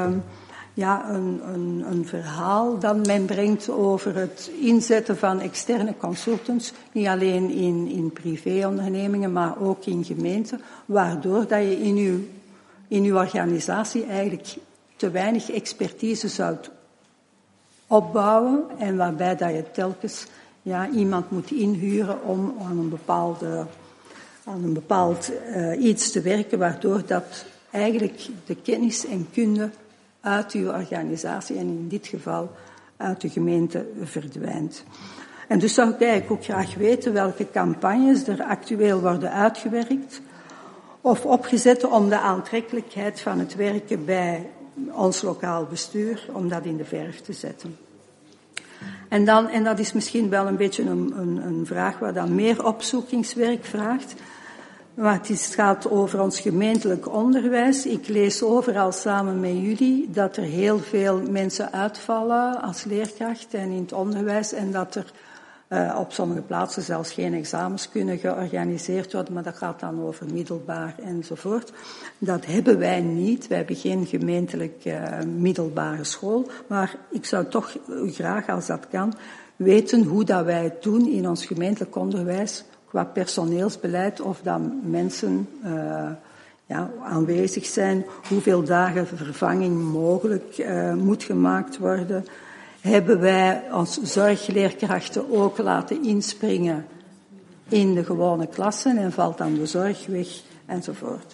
een verhaal dat men brengt over het inzetten van externe consultants, niet alleen in privéondernemingen, maar ook in gemeenten, waardoor dat je in uw organisatie eigenlijk te weinig expertise zou opbouwen en waarbij dat je telkens iemand moet inhuren om aan een bepaald iets te werken, waardoor dat eigenlijk de kennis en kunde uit uw organisatie en in dit geval uit de gemeente verdwijnt. En dus zou ik eigenlijk ook graag weten welke campagnes er actueel worden uitgewerkt of opgezet om de aantrekkelijkheid van het werken bij ons lokaal bestuur, om dat in de verf te zetten. En dat is misschien wel een beetje een vraag waar dan meer opzoekingswerk vraagt. Maar het gaat over ons gemeentelijk onderwijs. Ik lees overal samen met jullie dat er heel veel mensen uitvallen als leerkracht en in het onderwijs en dat er op sommige plaatsen zelfs geen examens kunnen georganiseerd worden, maar dat gaat dan over middelbaar enzovoort. Dat hebben wij niet. Wij hebben geen gemeentelijk middelbare school, maar ik zou toch graag, als dat kan, weten hoe dat wij het doen in ons gemeentelijk onderwijs qua personeelsbeleid, of dan mensen aanwezig zijn, hoeveel dagen vervanging mogelijk moet gemaakt worden. Hebben wij als zorgleerkrachten ook laten inspringen in de gewone klassen en valt dan de zorg weg enzovoort.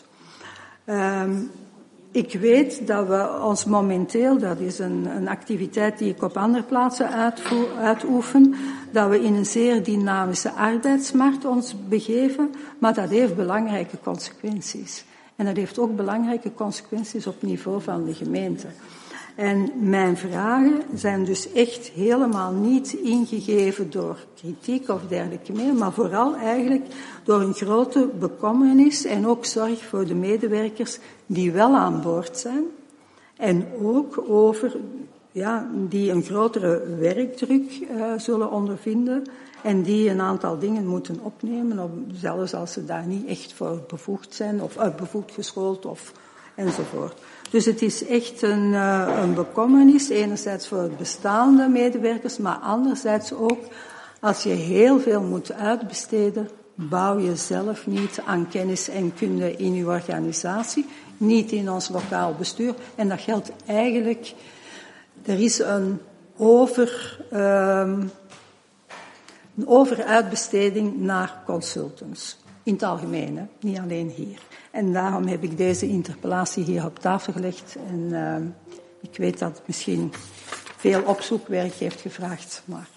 Ik weet dat we ons momenteel, dat is een activiteit die ik op andere plaatsen uitoefen, dat we in een zeer dynamische arbeidsmarkt ons begeven, maar dat heeft belangrijke consequenties. En dat heeft ook belangrijke consequenties op niveau van de gemeente. En mijn vragen zijn dus echt helemaal niet ingegeven door kritiek of dergelijke meer, maar vooral eigenlijk door een grote bekommernis en ook zorg voor de medewerkers die wel aan boord zijn. En ook over, die een grotere werkdruk zullen ondervinden en die een aantal dingen moeten opnemen, zelfs als ze daar niet echt voor bevoegd zijn of bevoegd geschoold of enzovoort. Dus het is echt een bekommernis, enerzijds voor het bestaande medewerkers, maar anderzijds ook, als je heel veel moet uitbesteden, bouw je zelf niet aan kennis en kunde in je organisatie, niet in ons lokaal bestuur. En dat geldt eigenlijk, er is overuitbesteding naar consultants. In het algemeen, hè? Niet alleen hier. En daarom heb ik deze interpellatie hier op tafel gelegd. En ik weet dat het misschien veel opzoekwerk heeft gevraagd, maar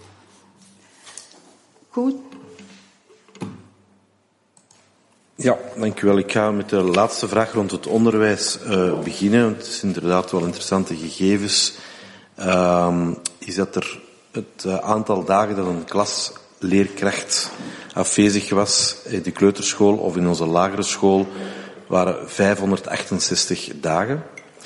goed. Ja, dank u wel. Ik ga met de laatste vraag rond het onderwijs beginnen. Het is inderdaad wel interessante gegevens. Is dat er het aantal dagen dat een klasleerkracht afwezig was in de kleuterschool of in onze lagere school waren 568 dagen.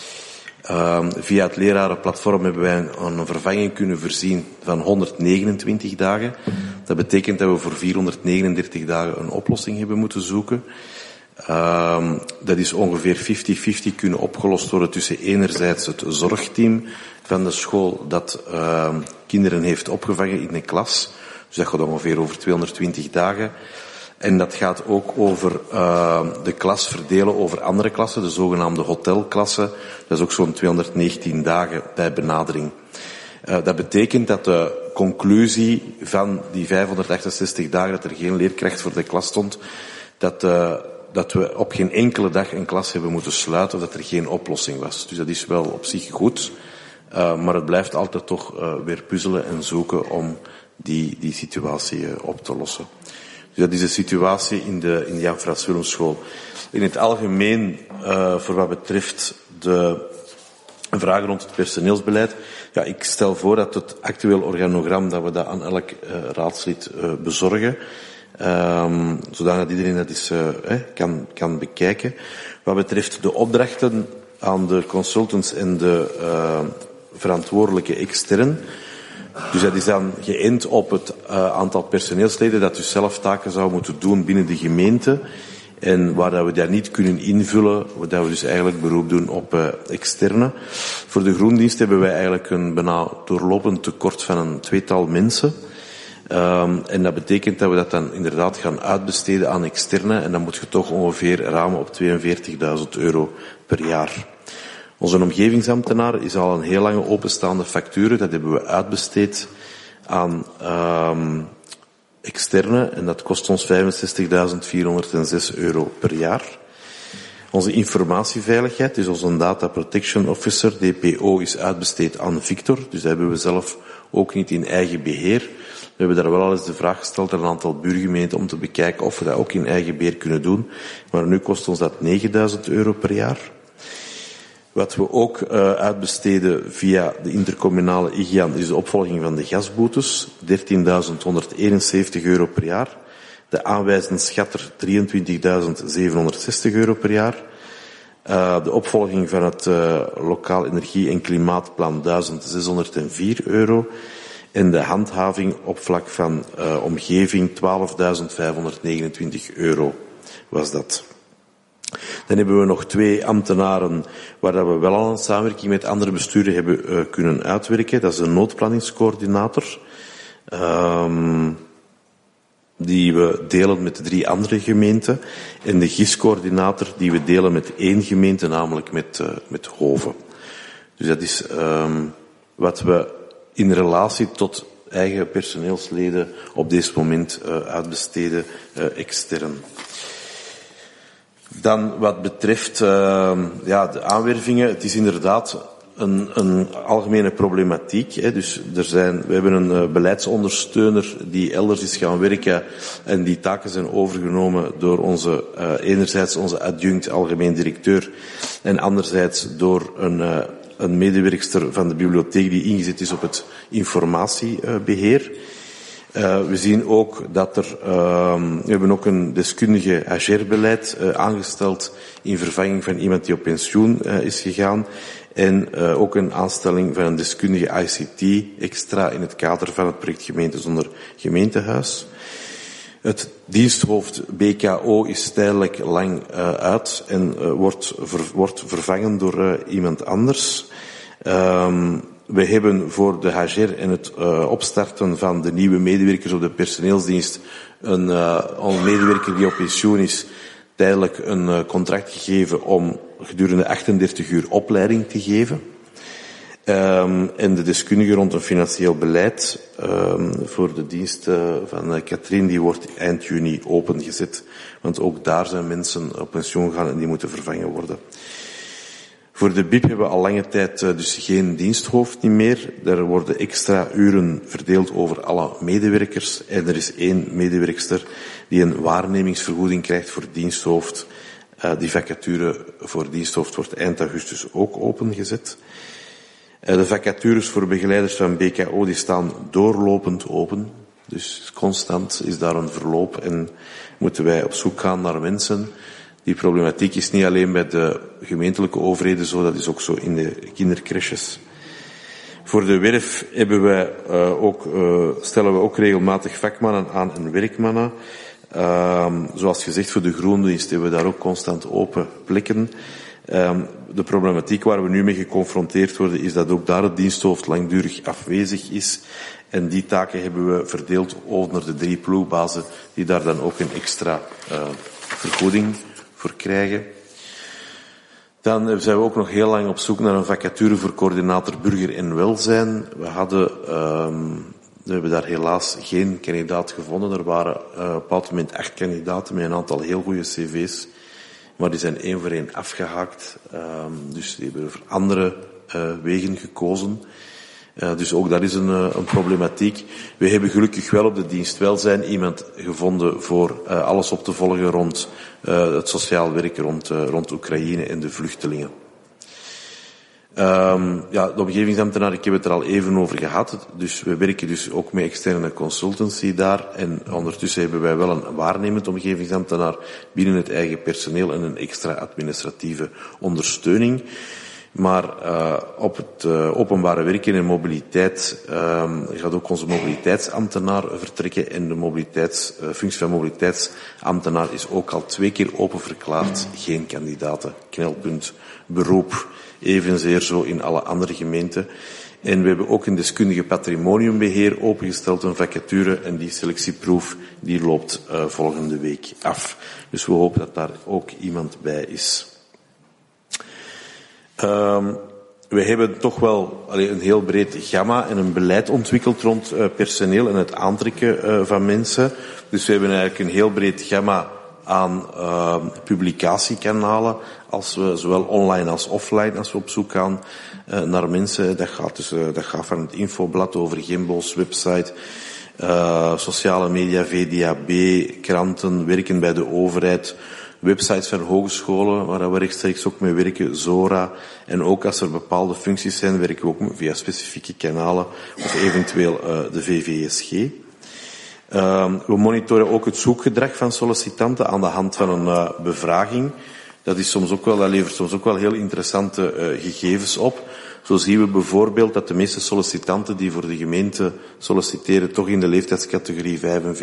Via het lerarenplatform hebben wij een vervanging kunnen voorzien van 129 dagen. Dat betekent dat we voor 439 dagen een oplossing hebben moeten zoeken. Dat is ongeveer 50-50 kunnen opgelost worden tussen enerzijds het zorgteam van de school dat kinderen heeft opgevangen in een klas. Dus dat gaat ongeveer over 220 dagen. En dat gaat ook over de klas verdelen over andere klassen, de zogenaamde hotelklassen. Dat is ook zo'n 219 dagen bij benadering. Dat betekent dat de conclusie van die 568 dagen, dat er geen leerkracht voor de klas stond, dat we op geen enkele dag een klas hebben moeten sluiten, of dat er geen oplossing was. Dus dat is wel op zich goed, maar het blijft altijd toch weer puzzelen en zoeken om die situatie op te lossen. Dus dat is de situatie in de Jan Frans Willemsschool. In het algemeen, voor wat betreft de vragen rond het personeelsbeleid, ja, ik stel voor dat het actueel organogram, dat we dat aan elk raadslid bezorgen, zodat iedereen dat eens kan bekijken. Wat betreft de opdrachten aan de consultants en de verantwoordelijke extern, dus dat is dan geënt op het aantal personeelsleden dat dus zelf taken zou moeten doen binnen de gemeente. En waar dat we dat niet kunnen invullen, dat we dus eigenlijk beroep doen op externe. Voor de GroenDienst hebben wij eigenlijk een bijna doorlopend tekort van een tweetal mensen. En dat betekent dat we dat dan inderdaad gaan uitbesteden aan externe. En dan moet je toch ongeveer ramen op €42.000 per jaar. Onze omgevingsambtenaar is al een heel lange openstaande factuur. Dat hebben we uitbesteed aan externe. En dat kost ons €65.406 per jaar. Onze informatieveiligheid, dus onze Data Protection Officer, DPO, is uitbesteed aan Victor. Dus dat hebben we zelf ook niet in eigen beheer. We hebben daar wel al eens de vraag gesteld aan een aantal buurgemeenten om te bekijken of we dat ook in eigen beheer kunnen doen. Maar nu kost ons dat €9.000 per jaar. Wat we ook uitbesteden via de intercommunale IGIAN is de opvolging van de gasboetes, €13.171 per jaar. De aanwijzend schatter €23.760 per jaar. De opvolging van het lokaal energie- en klimaatplan €1.604. En de handhaving op vlak van omgeving €12.529 was dat. Dan hebben we nog 2 ambtenaren waar dat we wel al een samenwerking met andere besturen hebben kunnen uitwerken. Dat is de noodplanningscoördinator, die we delen met 3 andere gemeenten. En de GIS-coördinator die we delen met 1 gemeente, namelijk met Hoven. Dus dat is wat we in relatie tot eigen personeelsleden op dit moment uitbesteden extern. Dan wat betreft de aanwervingen, het is inderdaad een algemene problematiek. Hè. Dus we hebben een beleidsondersteuner die elders is gaan werken en die taken zijn overgenomen door enerzijds onze adjunct algemeen directeur en anderzijds door een medewerkster van de bibliotheek die ingezet is op het informatiebeheer. We zien ook dat we hebben ook een deskundige HR-beleid aangesteld in vervanging van iemand die op pensioen is gegaan. En ook een aanstelling van een deskundige ICT extra in het kader van het project Gemeente zonder gemeentehuis. Het diensthoofd BKO is tijdelijk lang uit en wordt vervangen door iemand anders. We hebben voor de HR en het opstarten van de nieuwe medewerkers op de personeelsdienst een medewerker die op pensioen is tijdelijk een contract gegeven om gedurende 38 uur opleiding te geven. En de deskundige rond een financieel beleid voor de dienst van Katrien, die wordt eind juni opengezet. Want ook daar zijn mensen op pensioen gaan en die moeten vervangen worden. Voor de BIP hebben we al lange tijd dus geen diensthoofd niet meer. Er worden extra uren verdeeld over alle medewerkers. En er is 1 medewerkster die een waarnemingsvergoeding krijgt voor diensthoofd. Die vacature voor diensthoofd wordt eind augustus ook opengezet. De vacatures voor begeleiders van BKO die staan doorlopend open. Dus constant is daar een verloop en moeten wij op zoek gaan naar mensen. Die problematiek is niet alleen bij de gemeentelijke overheden zo, dat is ook zo in de kindercrèches. Voor de werf hebben wij stellen we ook regelmatig vakmannen aan en werkmannen. Zoals gezegd, voor de groendienst hebben we daar ook constant open plekken. De problematiek waar we nu mee geconfronteerd worden is dat ook daar het diensthoofd langdurig afwezig is. En die taken hebben we verdeeld onder de 3 ploegbazen die daar dan ook een extra vergoeding voor krijgen. Dan zijn we ook nog heel lang op zoek naar een vacature voor coördinator burger en welzijn. We hebben daar helaas geen kandidaat gevonden. Er waren op een bepaald moment 8 kandidaten met een aantal heel goede cv's. Maar die zijn 1 voor 1 afgehaakt. Dus die hebben voor andere wegen gekozen. Dus ook dat is een problematiek. We hebben gelukkig wel op de dienst welzijn iemand gevonden voor alles op te volgen rond het sociaal werk rond Oekraïne en de vluchtelingen. De omgevingsambtenaar, ik heb het er al even over gehad. Dus we werken dus ook met externe consultancy daar. En ondertussen hebben wij wel een waarnemend omgevingsambtenaar binnen het eigen personeel en een extra administratieve ondersteuning. Maar op het openbare werken en mobiliteit gaat ook onze mobiliteitsambtenaar vertrekken. En de functie van mobiliteitsambtenaar is ook al 2 keer open verklaard. Geen kandidaten. Knelpunt beroep. Evenzeer zo in alle andere gemeenten. En we hebben ook een deskundige patrimoniumbeheer opengesteld, een vacature. En die selectieproef die loopt volgende week af. Dus we hopen dat daar ook iemand bij is. We hebben toch wel een heel breed gamma en een beleid ontwikkeld rond personeel en het aantrekken van mensen. Dus we hebben eigenlijk een heel breed gamma aan publicatiekanalen, als we zowel online als offline, als we op zoek gaan naar mensen. Dat gaat van het infoblad over Gembo's website, sociale media, VDAB, kranten, werken bij de overheid, websites van hogescholen, waar we rechtstreeks ook mee werken, Zora. En ook als er bepaalde functies zijn, werken we ook via specifieke kanalen, of eventueel de VVSG. We monitoren ook het zoekgedrag van sollicitanten aan de hand van een bevraging. Dat levert soms ook wel heel interessante gegevens op. Zo zien we bijvoorbeeld dat de meeste sollicitanten die voor de gemeente solliciteren toch in de leeftijdscategorie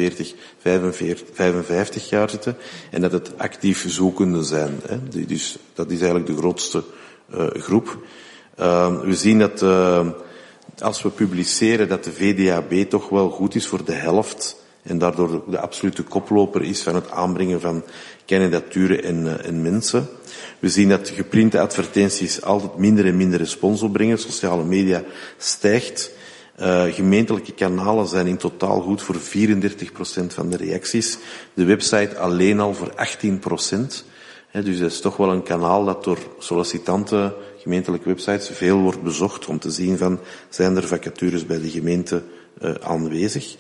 55 jaar zitten. En dat het actief zoekenden zijn. Dus dat is eigenlijk de grootste groep. We zien dat als we publiceren dat de VDAB toch wel goed is voor de helft. En daardoor de absolute koploper is van het aanbrengen van kandidaturen en mensen. We zien dat geprinte advertenties altijd minder en minder respons opbrengen. Sociale media stijgt. Gemeentelijke kanalen zijn in totaal goed voor 34% van de reacties. De website alleen al voor 18%. Dus dat is toch wel een kanaal dat door sollicitanten, gemeentelijke websites, veel wordt bezocht om te zien van, zijn er vacatures bij de gemeente aanwezig.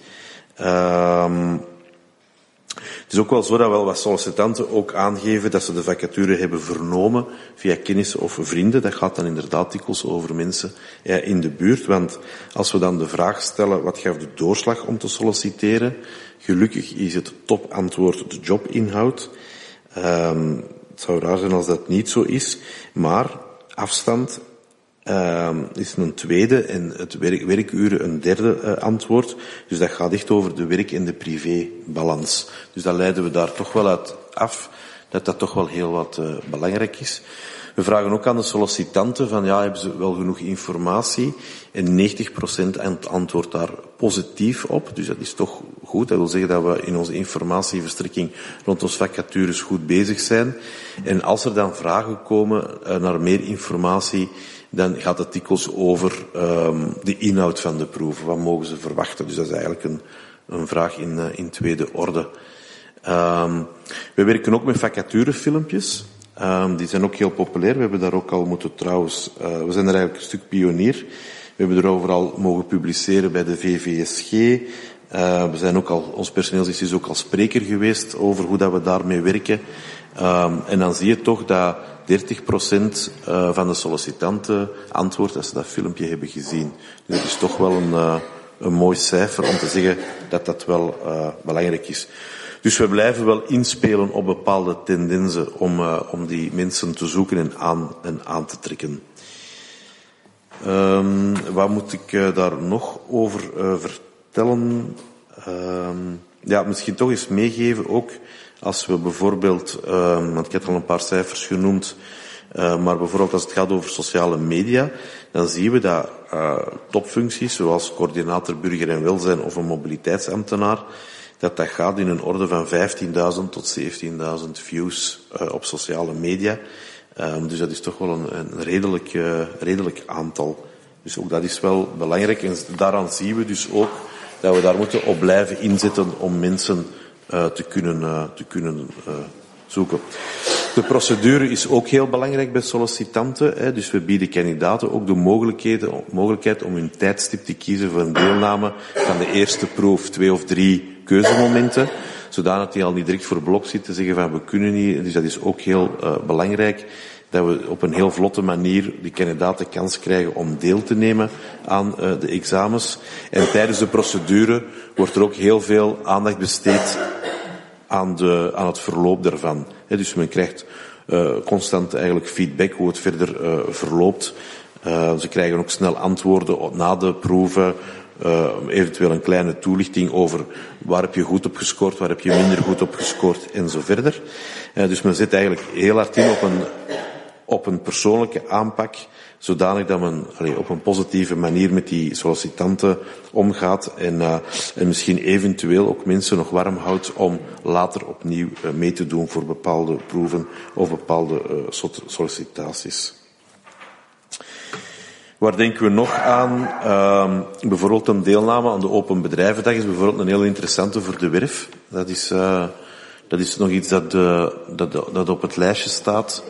Het is ook wel zo dat wel wat sollicitanten ook aangeven dat ze de vacature hebben vernomen via kennissen of vrienden. Dat gaat dan inderdaad dikwijls over mensen in de buurt. Want als we dan de vraag stellen, wat gaf de doorslag om te solliciteren? Gelukkig is het topantwoord de jobinhoud. Het zou raar zijn als dat niet zo is. Maar afstand is een tweede en het werkuren een derde antwoord. Dus dat gaat echt over de werk- en de privébalans. Dus dat leiden we daar toch wel uit af, dat dat toch wel heel wat belangrijk is. We vragen ook aan de sollicitanten van, hebben ze wel genoeg informatie? En 90% antwoordt daar positief op. Dus dat is toch goed. Dat wil zeggen dat we in onze informatieverstrekking rond onze vacatures goed bezig zijn. En als er dan vragen komen naar meer informatie, dan gaat het dikwijls over de inhoud van de proeven. Wat mogen ze verwachten? Dus dat is eigenlijk een vraag in tweede orde. We werken ook met vacaturefilmpjes. Die zijn ook heel populair. We hebben daar ook al moeten trouwens... we zijn er eigenlijk een stuk pionier. We hebben er overal mogen publiceren bij de VVSG. We zijn ook al, ons personeelsdienst is ook al spreker geweest over hoe dat we daarmee werken. En dan zie je toch dat 30% van de sollicitanten antwoordt als ze dat filmpje hebben gezien. Dus dat is toch wel een mooi cijfer om te zeggen dat dat wel belangrijk is. Dus we blijven wel inspelen op bepaalde tendensen om die mensen te zoeken en aan te trekken. Wat moet ik daar nog over vertellen? Ja, misschien toch eens meegeven ook, als we bijvoorbeeld, want ik heb al een paar cijfers genoemd, maar bijvoorbeeld als het gaat over sociale media, dan zien we dat topfuncties, zoals coördinator burger en welzijn of een mobiliteitsambtenaar, dat gaat in een orde van 15.000 tot 17.000 views op sociale media. Dus dat is toch wel een redelijk aantal. Dus ook dat is wel belangrijk. En daaraan zien we dus ook dat we daar moeten op blijven inzetten om mensen te kunnen zoeken. De procedure is ook heel belangrijk bij sollicitanten. Dus we bieden kandidaten ook de mogelijkheid om hun tijdstip te kiezen voor een deelname van de eerste proef, 2 of 3 keuzemomenten, zodat die al niet direct voor blok zitten, zeggen van we kunnen niet. Dus dat is ook heel belangrijk, dat we op een heel vlotte manier die kandidaten kans krijgen om deel te nemen aan de examens. En tijdens de procedure wordt er ook heel veel aandacht besteed aan het verloop daarvan. Dus men krijgt constant eigenlijk feedback hoe het verder verloopt. Ze krijgen ook snel antwoorden na de proeven. Eventueel een kleine toelichting over waar heb je goed op gescoord, waar heb je minder goed op gescoord en zo verder. Dus men zet eigenlijk heel hard in op een persoonlijke aanpak, zodanig dat men op een positieve manier met die sollicitanten omgaat en misschien eventueel ook mensen nog warm houdt om later opnieuw mee te doen voor bepaalde proeven of bepaalde sollicitaties. Waar denken we nog aan? Bijvoorbeeld een deelname aan de Open Bedrijvendag is bijvoorbeeld een heel interessante voor de werf. Dat is nog iets dat op het lijstje staat.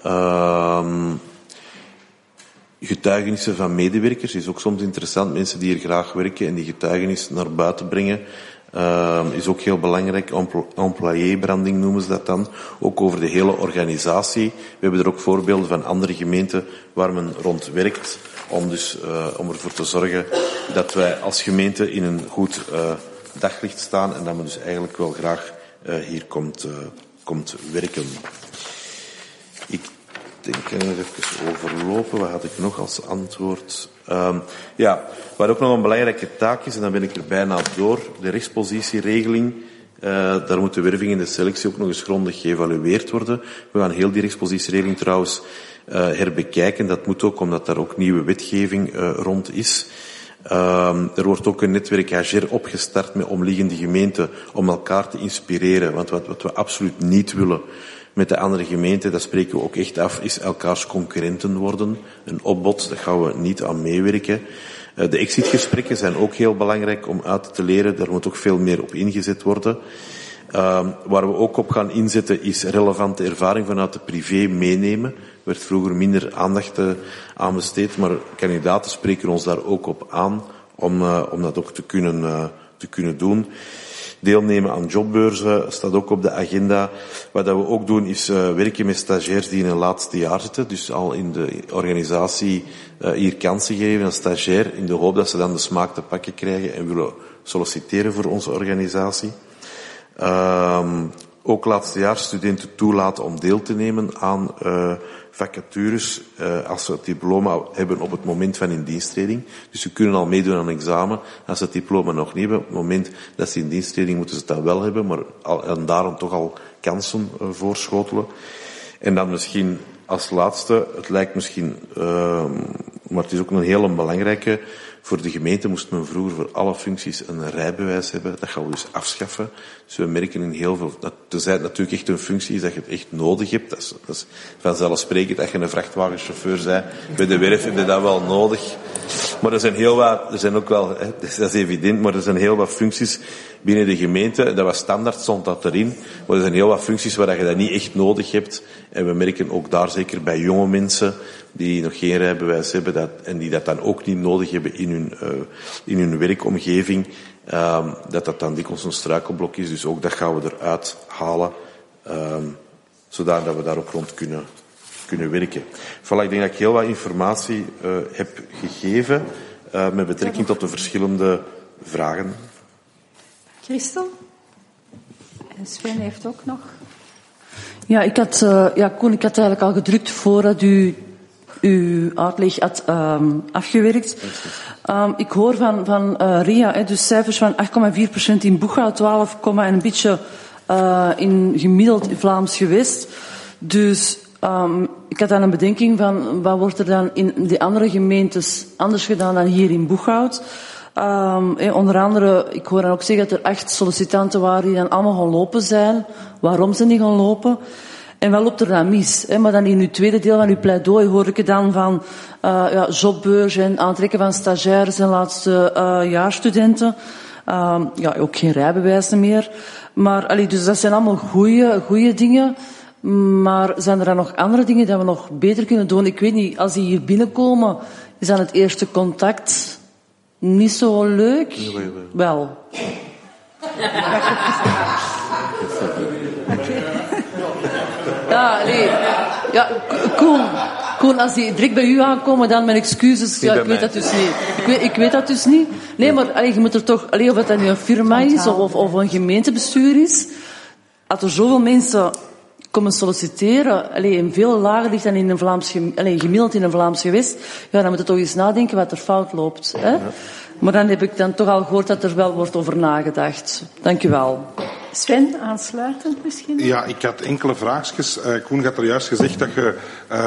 Getuigenissen van medewerkers is ook soms interessant. Mensen die hier graag werken en die getuigenis naar buiten brengen, is ook heel belangrijk. Employee-branding noemen ze dat dan. Ook over de hele organisatie. We hebben er ook voorbeelden van andere gemeenten waar men rond werkt. Om ervoor te zorgen dat wij als gemeente in een goed daglicht staan en dat men dus eigenlijk wel graag hier komt werken. Ik denk nog even overlopen. Wat had ik nog als antwoord? Wat ook nog een belangrijke taak is, en dan ben ik er bijna door, de rechtspositieregeling. Daar moet de werving en de selectie ook nog eens grondig geëvalueerd worden. We gaan heel die rechtspositieregeling trouwens herbekijken. Dat moet ook, omdat daar ook nieuwe wetgeving rond is. Er wordt ook een netwerk AGER opgestart met omliggende gemeenten om elkaar te inspireren. Want wat we absoluut niet willen met de andere gemeenten, dat spreken we ook echt af, is elkaars concurrenten worden. Een opbod, daar gaan we niet aan meewerken. De exitgesprekken zijn ook heel belangrijk om uit te leren. Daar moet ook veel meer op ingezet worden. Waar we ook op gaan inzetten is relevante ervaring vanuit de privé meenemen. Er werd vroeger minder aandacht aan besteed, maar kandidaten spreken ons daar ook op aan om dat ook te kunnen doen. Deelnemen aan jobbeurzen staat ook op de agenda. Wat we ook doen is werken met stagiairs die in hun laatste jaar zitten. Dus al in de organisatie hier kansen geven aan stagiair in de hoop dat ze dan de smaak te pakken krijgen en willen solliciteren voor onze organisatie. Ook laatstejaarsstudenten toelaten om deel te nemen aan vacatures als ze het diploma hebben op het moment van indiensttreding. Dus ze kunnen al meedoen aan een examen als ze het diploma nog niet hebben. Op het moment dat ze in diensttreding moeten ze dat wel hebben, maar en daarom toch al kansen voorschotelen. En dan misschien als laatste, het lijkt misschien, maar het is ook een hele belangrijke, Voor de gemeente moest men vroeger voor alle functies een rijbewijs hebben. Dat gaan we dus afschaffen. Dus we merken in heel veel, tenzij het natuurlijk echt een functie is dat je het echt nodig hebt. Dat is vanzelfsprekend. Dat je een vrachtwagenchauffeur bent bij de werf, heb je dat wel nodig. Maar er zijn ook wel, dat is evident, maar er zijn heel wat functies binnen de gemeente. Dat was standaard, stond dat erin. Maar er zijn heel wat functies waar je dat niet echt nodig hebt. En we merken ook daar, zeker bij jonge mensen die nog geen rijbewijs hebben en die dat dan ook niet nodig hebben in hun werkomgeving, dat dan dikwijls een struikelblok is. Dus ook dat gaan we eruit halen, zodat we daar ook rond kunnen werken. Voilà, ik denk dat ik heel wat informatie heb gegeven met betrekking tot de verschillende vragen. Christel? En Sven heeft ook nog. Ja, Koen, ik had eigenlijk al gedrukt voordat u uw uitleg had afgewerkt. Ik hoor van Ria, dus cijfers van 8,4% in Boeghout, 12, en een beetje in gemiddeld Vlaams Gewest. Dus ik had dan een bedenking van wat wordt er dan in de andere gemeentes anders gedaan dan hier in Boeghout. Onder andere, ik hoor dan ook zeggen dat er 8 sollicitanten waren die dan allemaal gaan lopen zijn. Waarom ze niet gaan lopen? En wat loopt er dan mis? Maar dan in uw tweede deel van uw pleidooi hoor ik het dan van jobbeurs en aantrekken van stagiaires en laatste jaarstudenten. Ook geen rijbewijzen meer. Maar dus dat zijn allemaal goeie dingen. Maar zijn er dan nog andere dingen die we nog beter kunnen doen? Ik weet niet, als die hier binnenkomen, is dan het eerste contact niet zo leuk? Nee. Wel. Ja, nee. Ja, Koen, als die direct bij u aankomen, dan mijn excuses. Ja, ik weet dat dus niet. Ik weet dat dus niet. Nee, maar je moet er toch, of het dan nu een firma is of een gemeentebestuur is, als er zoveel mensen komen solliciteren, in veel lager ligt dan in een gemiddeld in een Vlaams Gewest, ja, dan moet je toch eens nadenken wat er fout loopt. Hè? Ja. Maar dan heb ik dan toch al gehoord dat er wel wordt over nagedacht. Dank u wel. Sven, aansluitend misschien? Ja, ik had enkele vraagjes. Koen had er juist gezegd dat je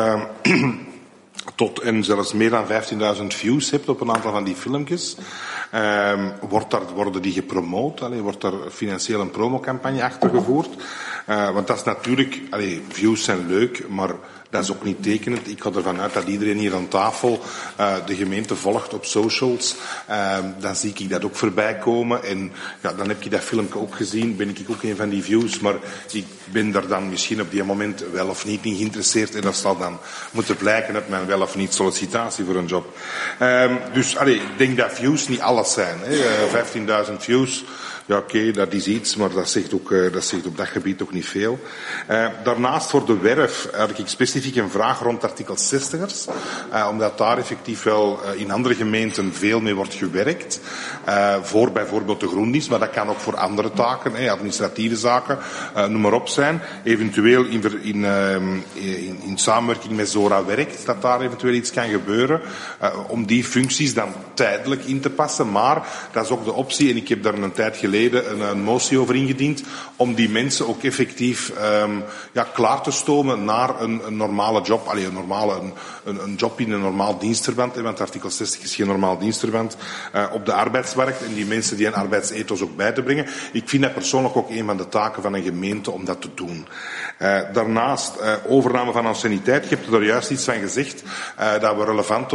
tot en zelfs meer dan 15.000 views hebt op een aantal van die filmpjes. Worden die gepromoot? Wordt er financieel een promocampagne achtergevoerd? Want dat is natuurlijk, views zijn leuk, maar dat is ook niet tekenend. Ik ga ervan uit dat iedereen hier aan tafel de gemeente volgt op socials. Dan zie ik dat ook voorbij komen. En ja, dan heb je dat filmpje ook gezien. Ben ik ook een van die views. Maar ik ben er dan misschien op die moment wel of niet in geïnteresseerd. En dat zal dan moeten blijken uit mijn wel of niet sollicitatie voor een job. Dus ik denk dat views niet alles zijn. 15.000 views. Ja, oké, dat is iets, maar dat zegt op dat gebied ook niet veel. Daarnaast voor de werf had ik specifiek een vraag rond artikel 60ers. Omdat daar effectief wel in andere gemeenten veel mee wordt gewerkt. Voor bijvoorbeeld de groendienst, maar dat kan ook voor andere taken, administratieve zaken, noem maar op zijn. Eventueel in samenwerking met Zora werkt, dat daar eventueel iets kan gebeuren. Om die functies dan tijdelijk in te passen. Maar dat is ook de optie, en ik heb daar een tijd geleden een motie over ingediend, om die mensen ook effectief klaar te stomen naar een normale job. Een job in een normaal dienstverband, want artikel 60 is geen normaal dienstverband, op de arbeidsmarkt, en die mensen die een arbeidsethos ook bij te brengen. Ik vind dat persoonlijk ook een van de taken van een gemeente om dat te doen. Daarnaast overname van anciëniteit. Je hebt er juist iets van gezegd, dat we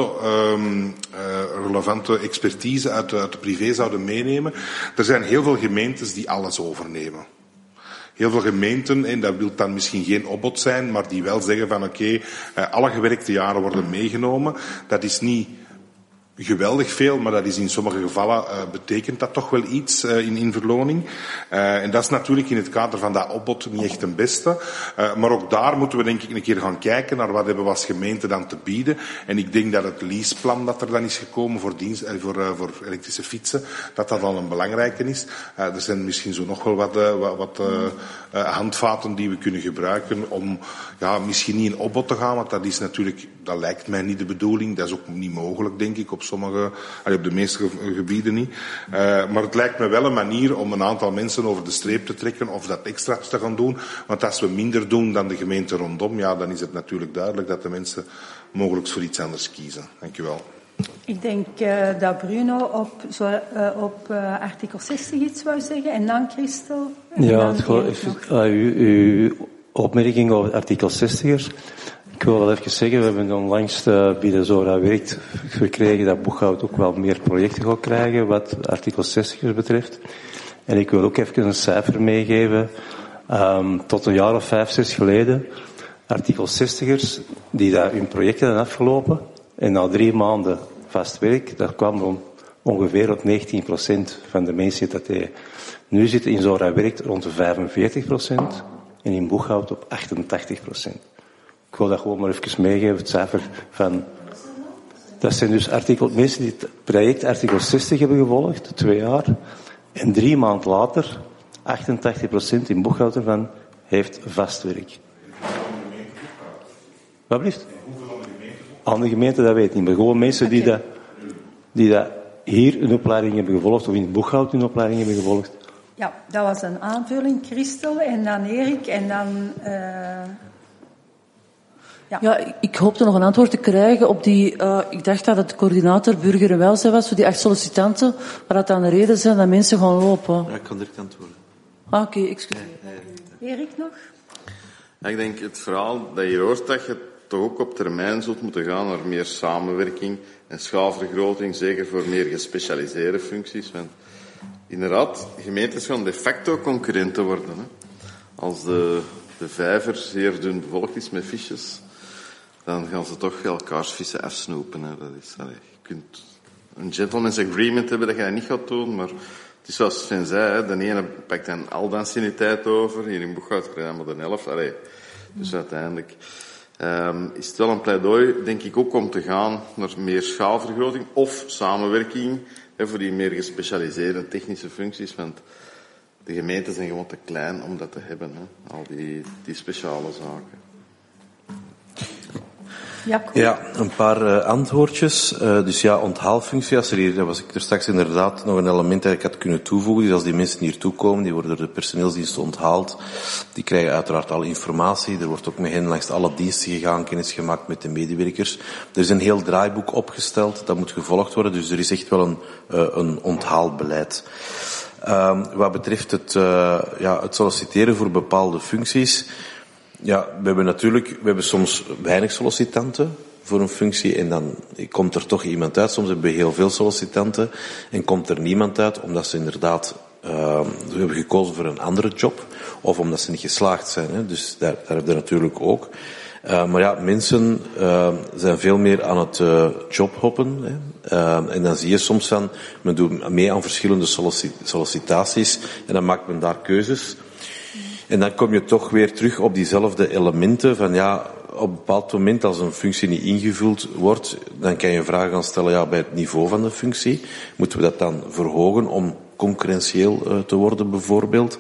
relevante expertise uit de privé zouden meenemen. Er zijn heel veel gemeentes die alles overnemen. Heel veel gemeenten, en dat wil dan misschien geen opbod zijn, maar die wel zeggen van oké, alle gewerkte jaren worden meegenomen. Dat is niet geweldig veel, maar dat is in sommige gevallen betekent dat toch wel iets in verloning. En dat is natuurlijk in het kader van dat opbod niet echt een beste. Maar ook daar moeten we denk ik een keer gaan kijken naar wat hebben we als gemeente dan te bieden. En ik denk dat het leaseplan dat er dan is gekomen voor elektrische fietsen, dat al een belangrijke is. Er zijn misschien zo nog wel wat handvaten die we kunnen gebruiken om misschien niet in opbod te gaan, want dat lijkt mij niet de bedoeling. Dat is ook niet mogelijk, denk ik, op de meeste gebieden niet. Maar het lijkt me wel een manier om een aantal mensen over de streep te trekken of dat extra te gaan doen. Want als we minder doen dan de gemeente rondom, dan is het natuurlijk duidelijk dat de mensen mogelijk voor iets anders kiezen. Dank u wel. Ik denk dat Bruno op artikel 60 iets wou zeggen en dan Christel. Ja, uw opmerking over artikel 60ers. Ik wil wel even zeggen, we hebben onlangs bij de Zora Werkt gekregen dat Boeghout ook wel meer projecten gaat krijgen wat artikel 60ers betreft. En ik wil ook even een cijfer meegeven. Tot een jaar of 5, 6 geleden, artikel 60ers, die daar hun projecten zijn afgelopen, en na 3 maanden vast werk, dat kwam ongeveer op 19% van de mensen dat deden. Nu zit in Zora Werkt rond de 45% en in Boeghout op 88%. Ik wil dat gewoon maar even meegeven, het cijfer van... Dat zijn dus mensen die het project artikel 60 hebben gevolgd, 2 jaar, en 3 maanden later, 88% in Boeghout ervan heeft vast werk. Wat blieft? Andere gemeenten, dat weet ik niet. Maar gewoon mensen die dat hier een opleiding hebben gevolgd, of in Boeghout een opleiding hebben gevolgd. Ja, dat was een aanvulling, Christel, en dan Erik, en dan... Ja, ik hoopte nog een antwoord te krijgen op die... ik dacht dat het coördinator burger en welzijn was, voor die 8 sollicitanten, waar dat aan de reden zijn dat mensen gaan lopen. Ja, ik kan direct antwoorden. Oké, excuseer. Erik nog? Ja, ik denk het verhaal dat je hoort, dat je toch ook op termijn zult moeten gaan naar meer samenwerking en schaalvergroting, zeker voor meer gespecialiseerde functies. Want inderdaad, gemeentes gaan de facto concurrenten worden. Hè. Als de vijver zeer dun bevolkt is met visjes, dan gaan ze toch elkaars vissen afsnoepen. Hè. Dat is, je kunt een gentleman's agreement hebben dat je dat niet gaat doen, maar het is zoals Sven zei, hè, de ene pakt dan al de anciëniteit over, hier in Boeghout krijg je maar de helft. Dus uiteindelijk is het wel een pleidooi, denk ik, ook om te gaan naar meer schaalvergroting of samenwerking voor die meer gespecialiseerde technische functies, want de gemeenten zijn gewoon te klein om dat te hebben, hè, al die speciale zaken. Ja, een paar antwoordjes. Dus ja, onthaalfunctie, daar was ik er straks inderdaad nog een element dat ik had kunnen toevoegen. Dus als die mensen hier toekomen, die worden door de personeelsdiensten onthaald. Die krijgen uiteraard alle informatie. Er wordt ook met hen langs alle diensten gegaan, kennis gemaakt met de medewerkers. Er is een heel draaiboek opgesteld, dat moet gevolgd worden. Dus er is echt wel een onthaalbeleid. Wat betreft het solliciteren voor bepaalde functies. Ja, we hebben soms weinig sollicitanten voor een functie en dan komt er toch iemand uit. Soms hebben we heel veel sollicitanten en komt er niemand uit omdat ze inderdaad hebben gekozen voor een andere job of omdat ze niet geslaagd zijn. Hè. Dus daar hebben we natuurlijk ook. Maar ja, mensen zijn veel meer aan het jobhoppen. Hè. En dan zie je soms van, men doet mee aan verschillende sollicitaties en dan maakt men daar keuzes. En dan kom je toch weer terug op diezelfde elementen van ja, op een bepaald moment als een functie niet ingevuld wordt, dan kan je vragen gaan stellen, ja, bij het niveau van de functie, moeten we dat dan verhogen om concurrentieel te worden bijvoorbeeld?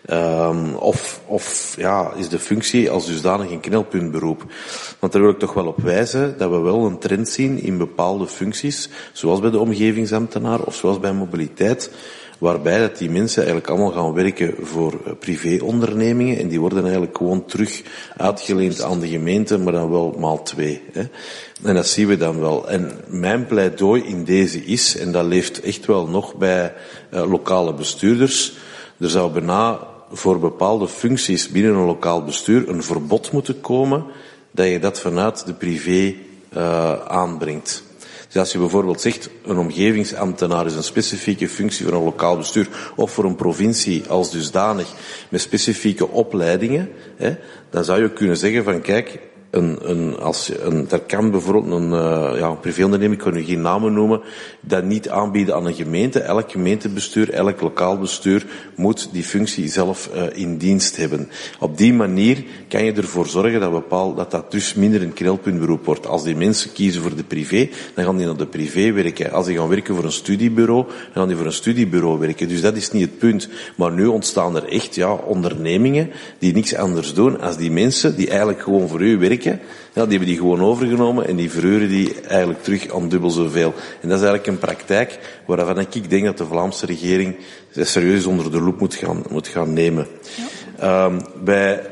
Of is de functie als dusdanig een knelpuntberoep? Want daar wil ik toch wel op wijzen dat we wel een trend zien in bepaalde functies, zoals bij de omgevingsambtenaar of zoals bij mobiliteit, waarbij dat die mensen eigenlijk allemaal gaan werken voor privéondernemingen en die worden eigenlijk gewoon terug uitgeleend aan de gemeente, maar dan wel maal 2. Hè. En dat zien we dan wel. En mijn pleidooi in deze is, en dat leeft echt wel nog bij lokale bestuurders, er zou bijna voor bepaalde functies binnen een lokaal bestuur een verbod moeten komen dat je dat vanuit de privé aanbrengt. Dus als je bijvoorbeeld zegt, een omgevingsambtenaar is een specifieke functie voor een lokaal bestuur of voor een provincie als dusdanig met specifieke opleidingen, dan zou je kunnen zeggen van kijk, er kan bijvoorbeeld een privéonderneming, ik kan nu geen namen noemen, dat niet aanbieden aan een gemeente. Elk gemeentebestuur, elk lokaal bestuur moet die functie zelf in dienst hebben. Op die manier kan je ervoor zorgen dat dus minder een knelpuntberoep wordt. Als die mensen kiezen voor de privé, dan gaan die naar de privé werken. Als die gaan werken voor een studiebureau, dan gaan die voor een studiebureau werken. Dus dat is niet het punt. Maar nu ontstaan er echt ondernemingen die niks anders doen als die mensen die eigenlijk gewoon voor u werken. Ja, die hebben die gewoon overgenomen en die verhuren die eigenlijk terug aan dubbel zoveel. En dat is eigenlijk een praktijk waarvan ik denk dat de Vlaamse regering serieus onder de loep moet gaan nemen. Ja. Bij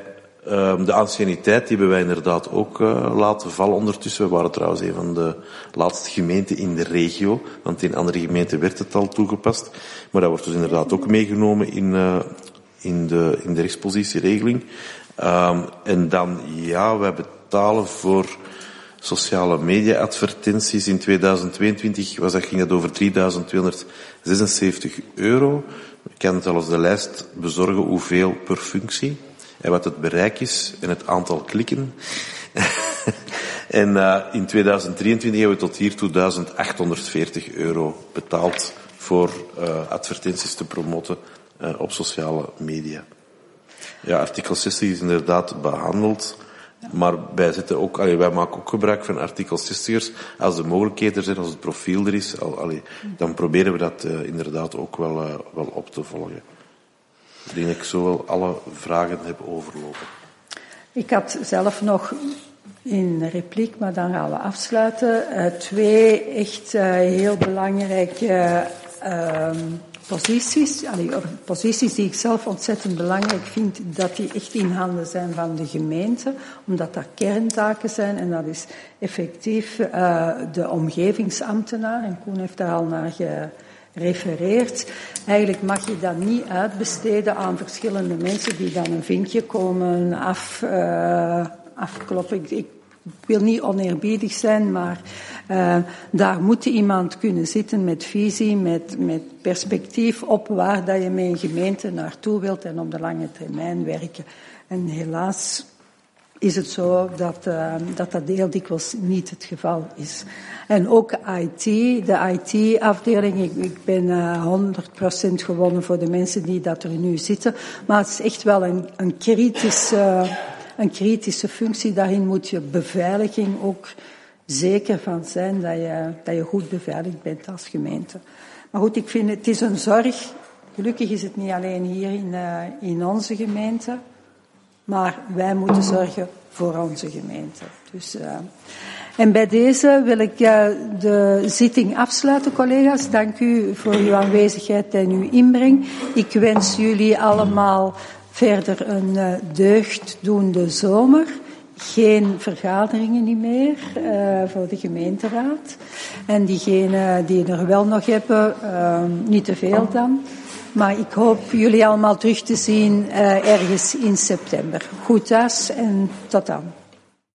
De anciëniteit die hebben wij inderdaad ook laten vallen ondertussen. We waren trouwens een van de laatste gemeenten in de regio, want in andere gemeenten werd het al toegepast. Maar dat wordt dus inderdaad ook meegenomen in de rechtspositieregeling. En dan, ja, wij betalen voor sociale media-advertenties. In 2022 ging dat over €3.276. Ik kan zelfs de lijst bezorgen hoeveel per functie en wat het bereik is en het aantal klikken. En in 2023 hebben we tot hiertoe €1.840 betaald voor advertenties te promoten op sociale media. Ja, artikel 60 is inderdaad behandeld. Maar wij maken ook gebruik van artikel 60ers. Als de mogelijkheden er zijn, als het profiel er is, dan proberen we dat inderdaad ook wel op te volgen. Ik denk dat ik zo wel alle vragen heb overlopen. Ik had zelf nog in repliek, maar dan gaan we afsluiten, 2 echt heel belangrijke posities die ik zelf ontzettend belangrijk vind, dat die echt in handen zijn van de gemeente, omdat dat kerntaken zijn en dat is effectief de omgevingsambtenaar, en Koen heeft daar al naar gerefereerd. Eigenlijk mag je dat niet uitbesteden aan verschillende mensen die dan een vinkje komen afkloppen. Ik wil niet oneerbiedig zijn, maar daar moet iemand kunnen zitten met visie, met perspectief op waar dat je met een gemeente naartoe wilt en op de lange termijn werken. En helaas is het zo dat heel dikwijls niet het geval is. En ook IT, de IT-afdeling, ik ben 100% gewonnen voor de mensen die dat er nu zitten, maar het is echt wel een kritische functie. Daarin moet je beveiliging ook zeker van zijn dat je goed beveiligd bent als gemeente. Maar goed, ik vind het is een zorg. Gelukkig is het niet alleen hier in onze gemeente, maar wij moeten zorgen voor onze gemeente. Dus, en bij deze wil ik de zitting afsluiten, collega's. Dank u voor uw aanwezigheid en uw inbreng. Ik wens jullie allemaal verder een deugddoende zomer. Geen vergaderingen niet meer voor de gemeenteraad. En diegenen die er wel nog hebben, niet te veel dan. Maar ik hoop jullie allemaal terug te zien ergens in september. Goed thuis en tot dan.